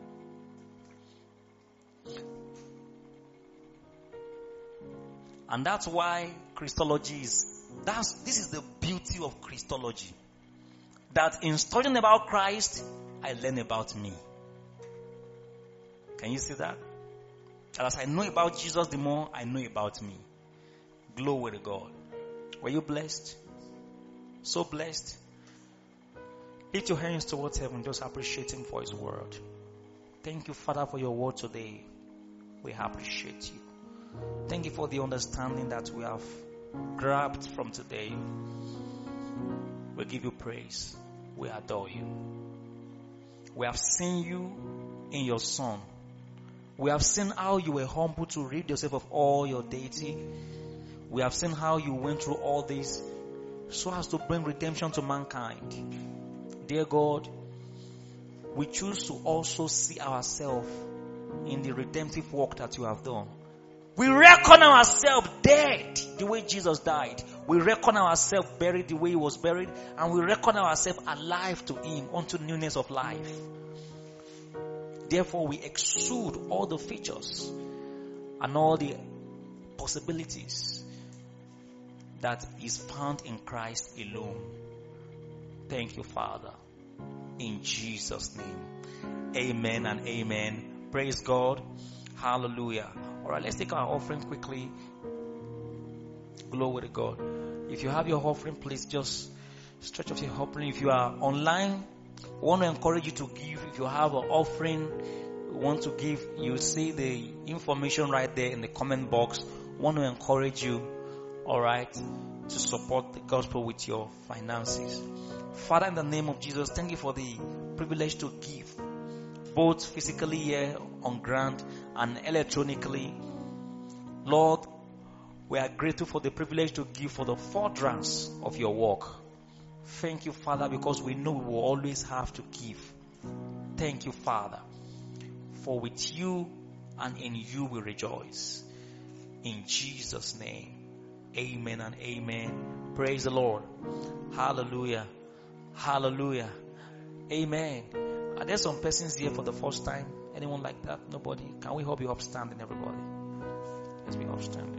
And that's why Christology this is the beauty of Christology. That in studying about Christ, I learn about me. Can you see that? And as I know about Jesus, the more I know about me. Glory to God. Were you blessed? So blessed. Lift your hands towards heaven. Just appreciate him for his word. Thank you, Father, for your word today. We appreciate you. Thank you for the understanding that we have grabbed from today. We give you praise. We adore you. We have seen you in your Son. We have seen how you were humble to rid yourself of all your deity. We have seen how you went through all this so as to bring redemption to mankind. Dear God, we choose to also see ourselves in the redemptive work that you have done. We reckon ourselves dead the way Jesus died. We reckon ourselves buried the way he was buried, and we reckon ourselves alive to him unto newness of life. Therefore, we exude all the features and all the possibilities that is found in Christ alone. Thank you, Father. In Jesus' name. Amen and amen. Praise God. Hallelujah. Alright, let's take our offering quickly. Glory to God. If you have your offering, please just stretch out your offering. If you are online, I want to encourage you to give. If you have an offering, you want to give, you see the information right there in the comment box. I want to encourage you, alright, to support the gospel with your finances. Father, in the name of Jesus, thank you for the privilege to give, both physically here on ground and electronically. Lord, we are grateful for the privilege to give for the furtherance of your work. Thank you, Father, because we know we will always have to give. Thank you, Father, for with you and in you we rejoice. In Jesus' name, amen and amen. Praise the Lord. Hallelujah. Hallelujah. Amen. Are there some persons here for the first time? Anyone like that? Nobody? Can we help you upstanding, everybody? Let's be upstanding.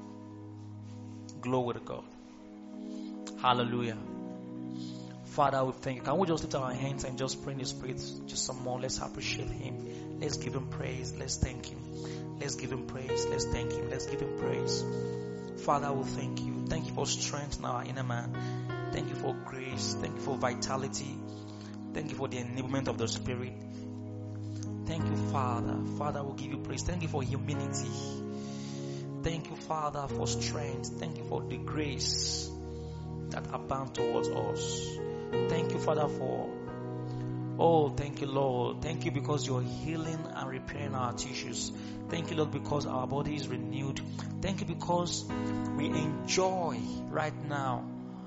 Glory to God. Hallelujah. Father, we thank you. Can we just lift our hands and just pray in the Spirit just some more? Let's appreciate Him. Let's give Him praise. Let's thank Him. Let's give Him praise. Let's thank Him. Let's give Him praise. Father, we thank you. Thank you for strength in our inner man. Thank you for grace. Thank you for vitality. Thank you for the enablement of the Spirit. Thank you, Father. Father, we'll give you praise. Thank you for humility. Thank you, Father, for strength. Thank you for the grace that abound towards us. Thank you, Father, for... Oh, thank you, Lord. Thank you because you're healing and repairing our tissues. Thank you, Lord, because our body is renewed. Thank you because we enjoy right now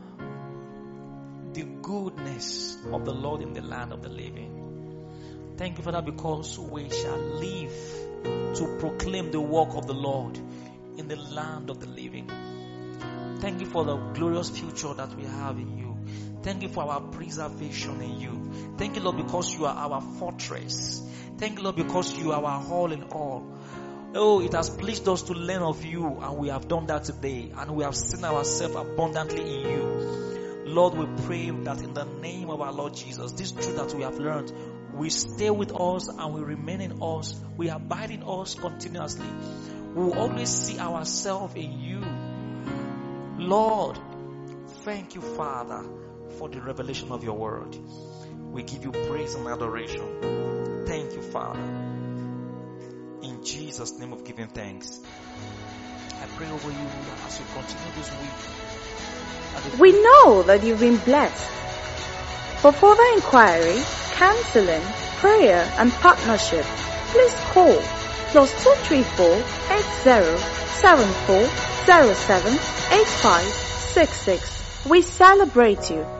the goodness of the Lord in the land of the living. Thank you, Father, because we shall live to proclaim the work of the Lord in the land of the living. Thank you for the glorious future that we have in you. Thank you for our preservation in you. Thank you, Lord, because you are our fortress. Thank you, Lord, because you are our all in all. Oh, it has pleased us to learn of you, and we have done that today, and we have seen ourselves abundantly in you. Lord, we pray that in the name of our Lord Jesus, this truth that we have learned will stay with us and will remain in us. We abide in us continuously. We will always see ourselves in you. Lord, thank you, Father, for the revelation of your word. We give you praise and adoration. Thank you, Father. In Jesus' name of giving thanks. I pray over you as you continue this week. We know that you've been blessed. For further inquiry, counseling, prayer, and partnership, please call +234 8074 07 8566. We celebrate you.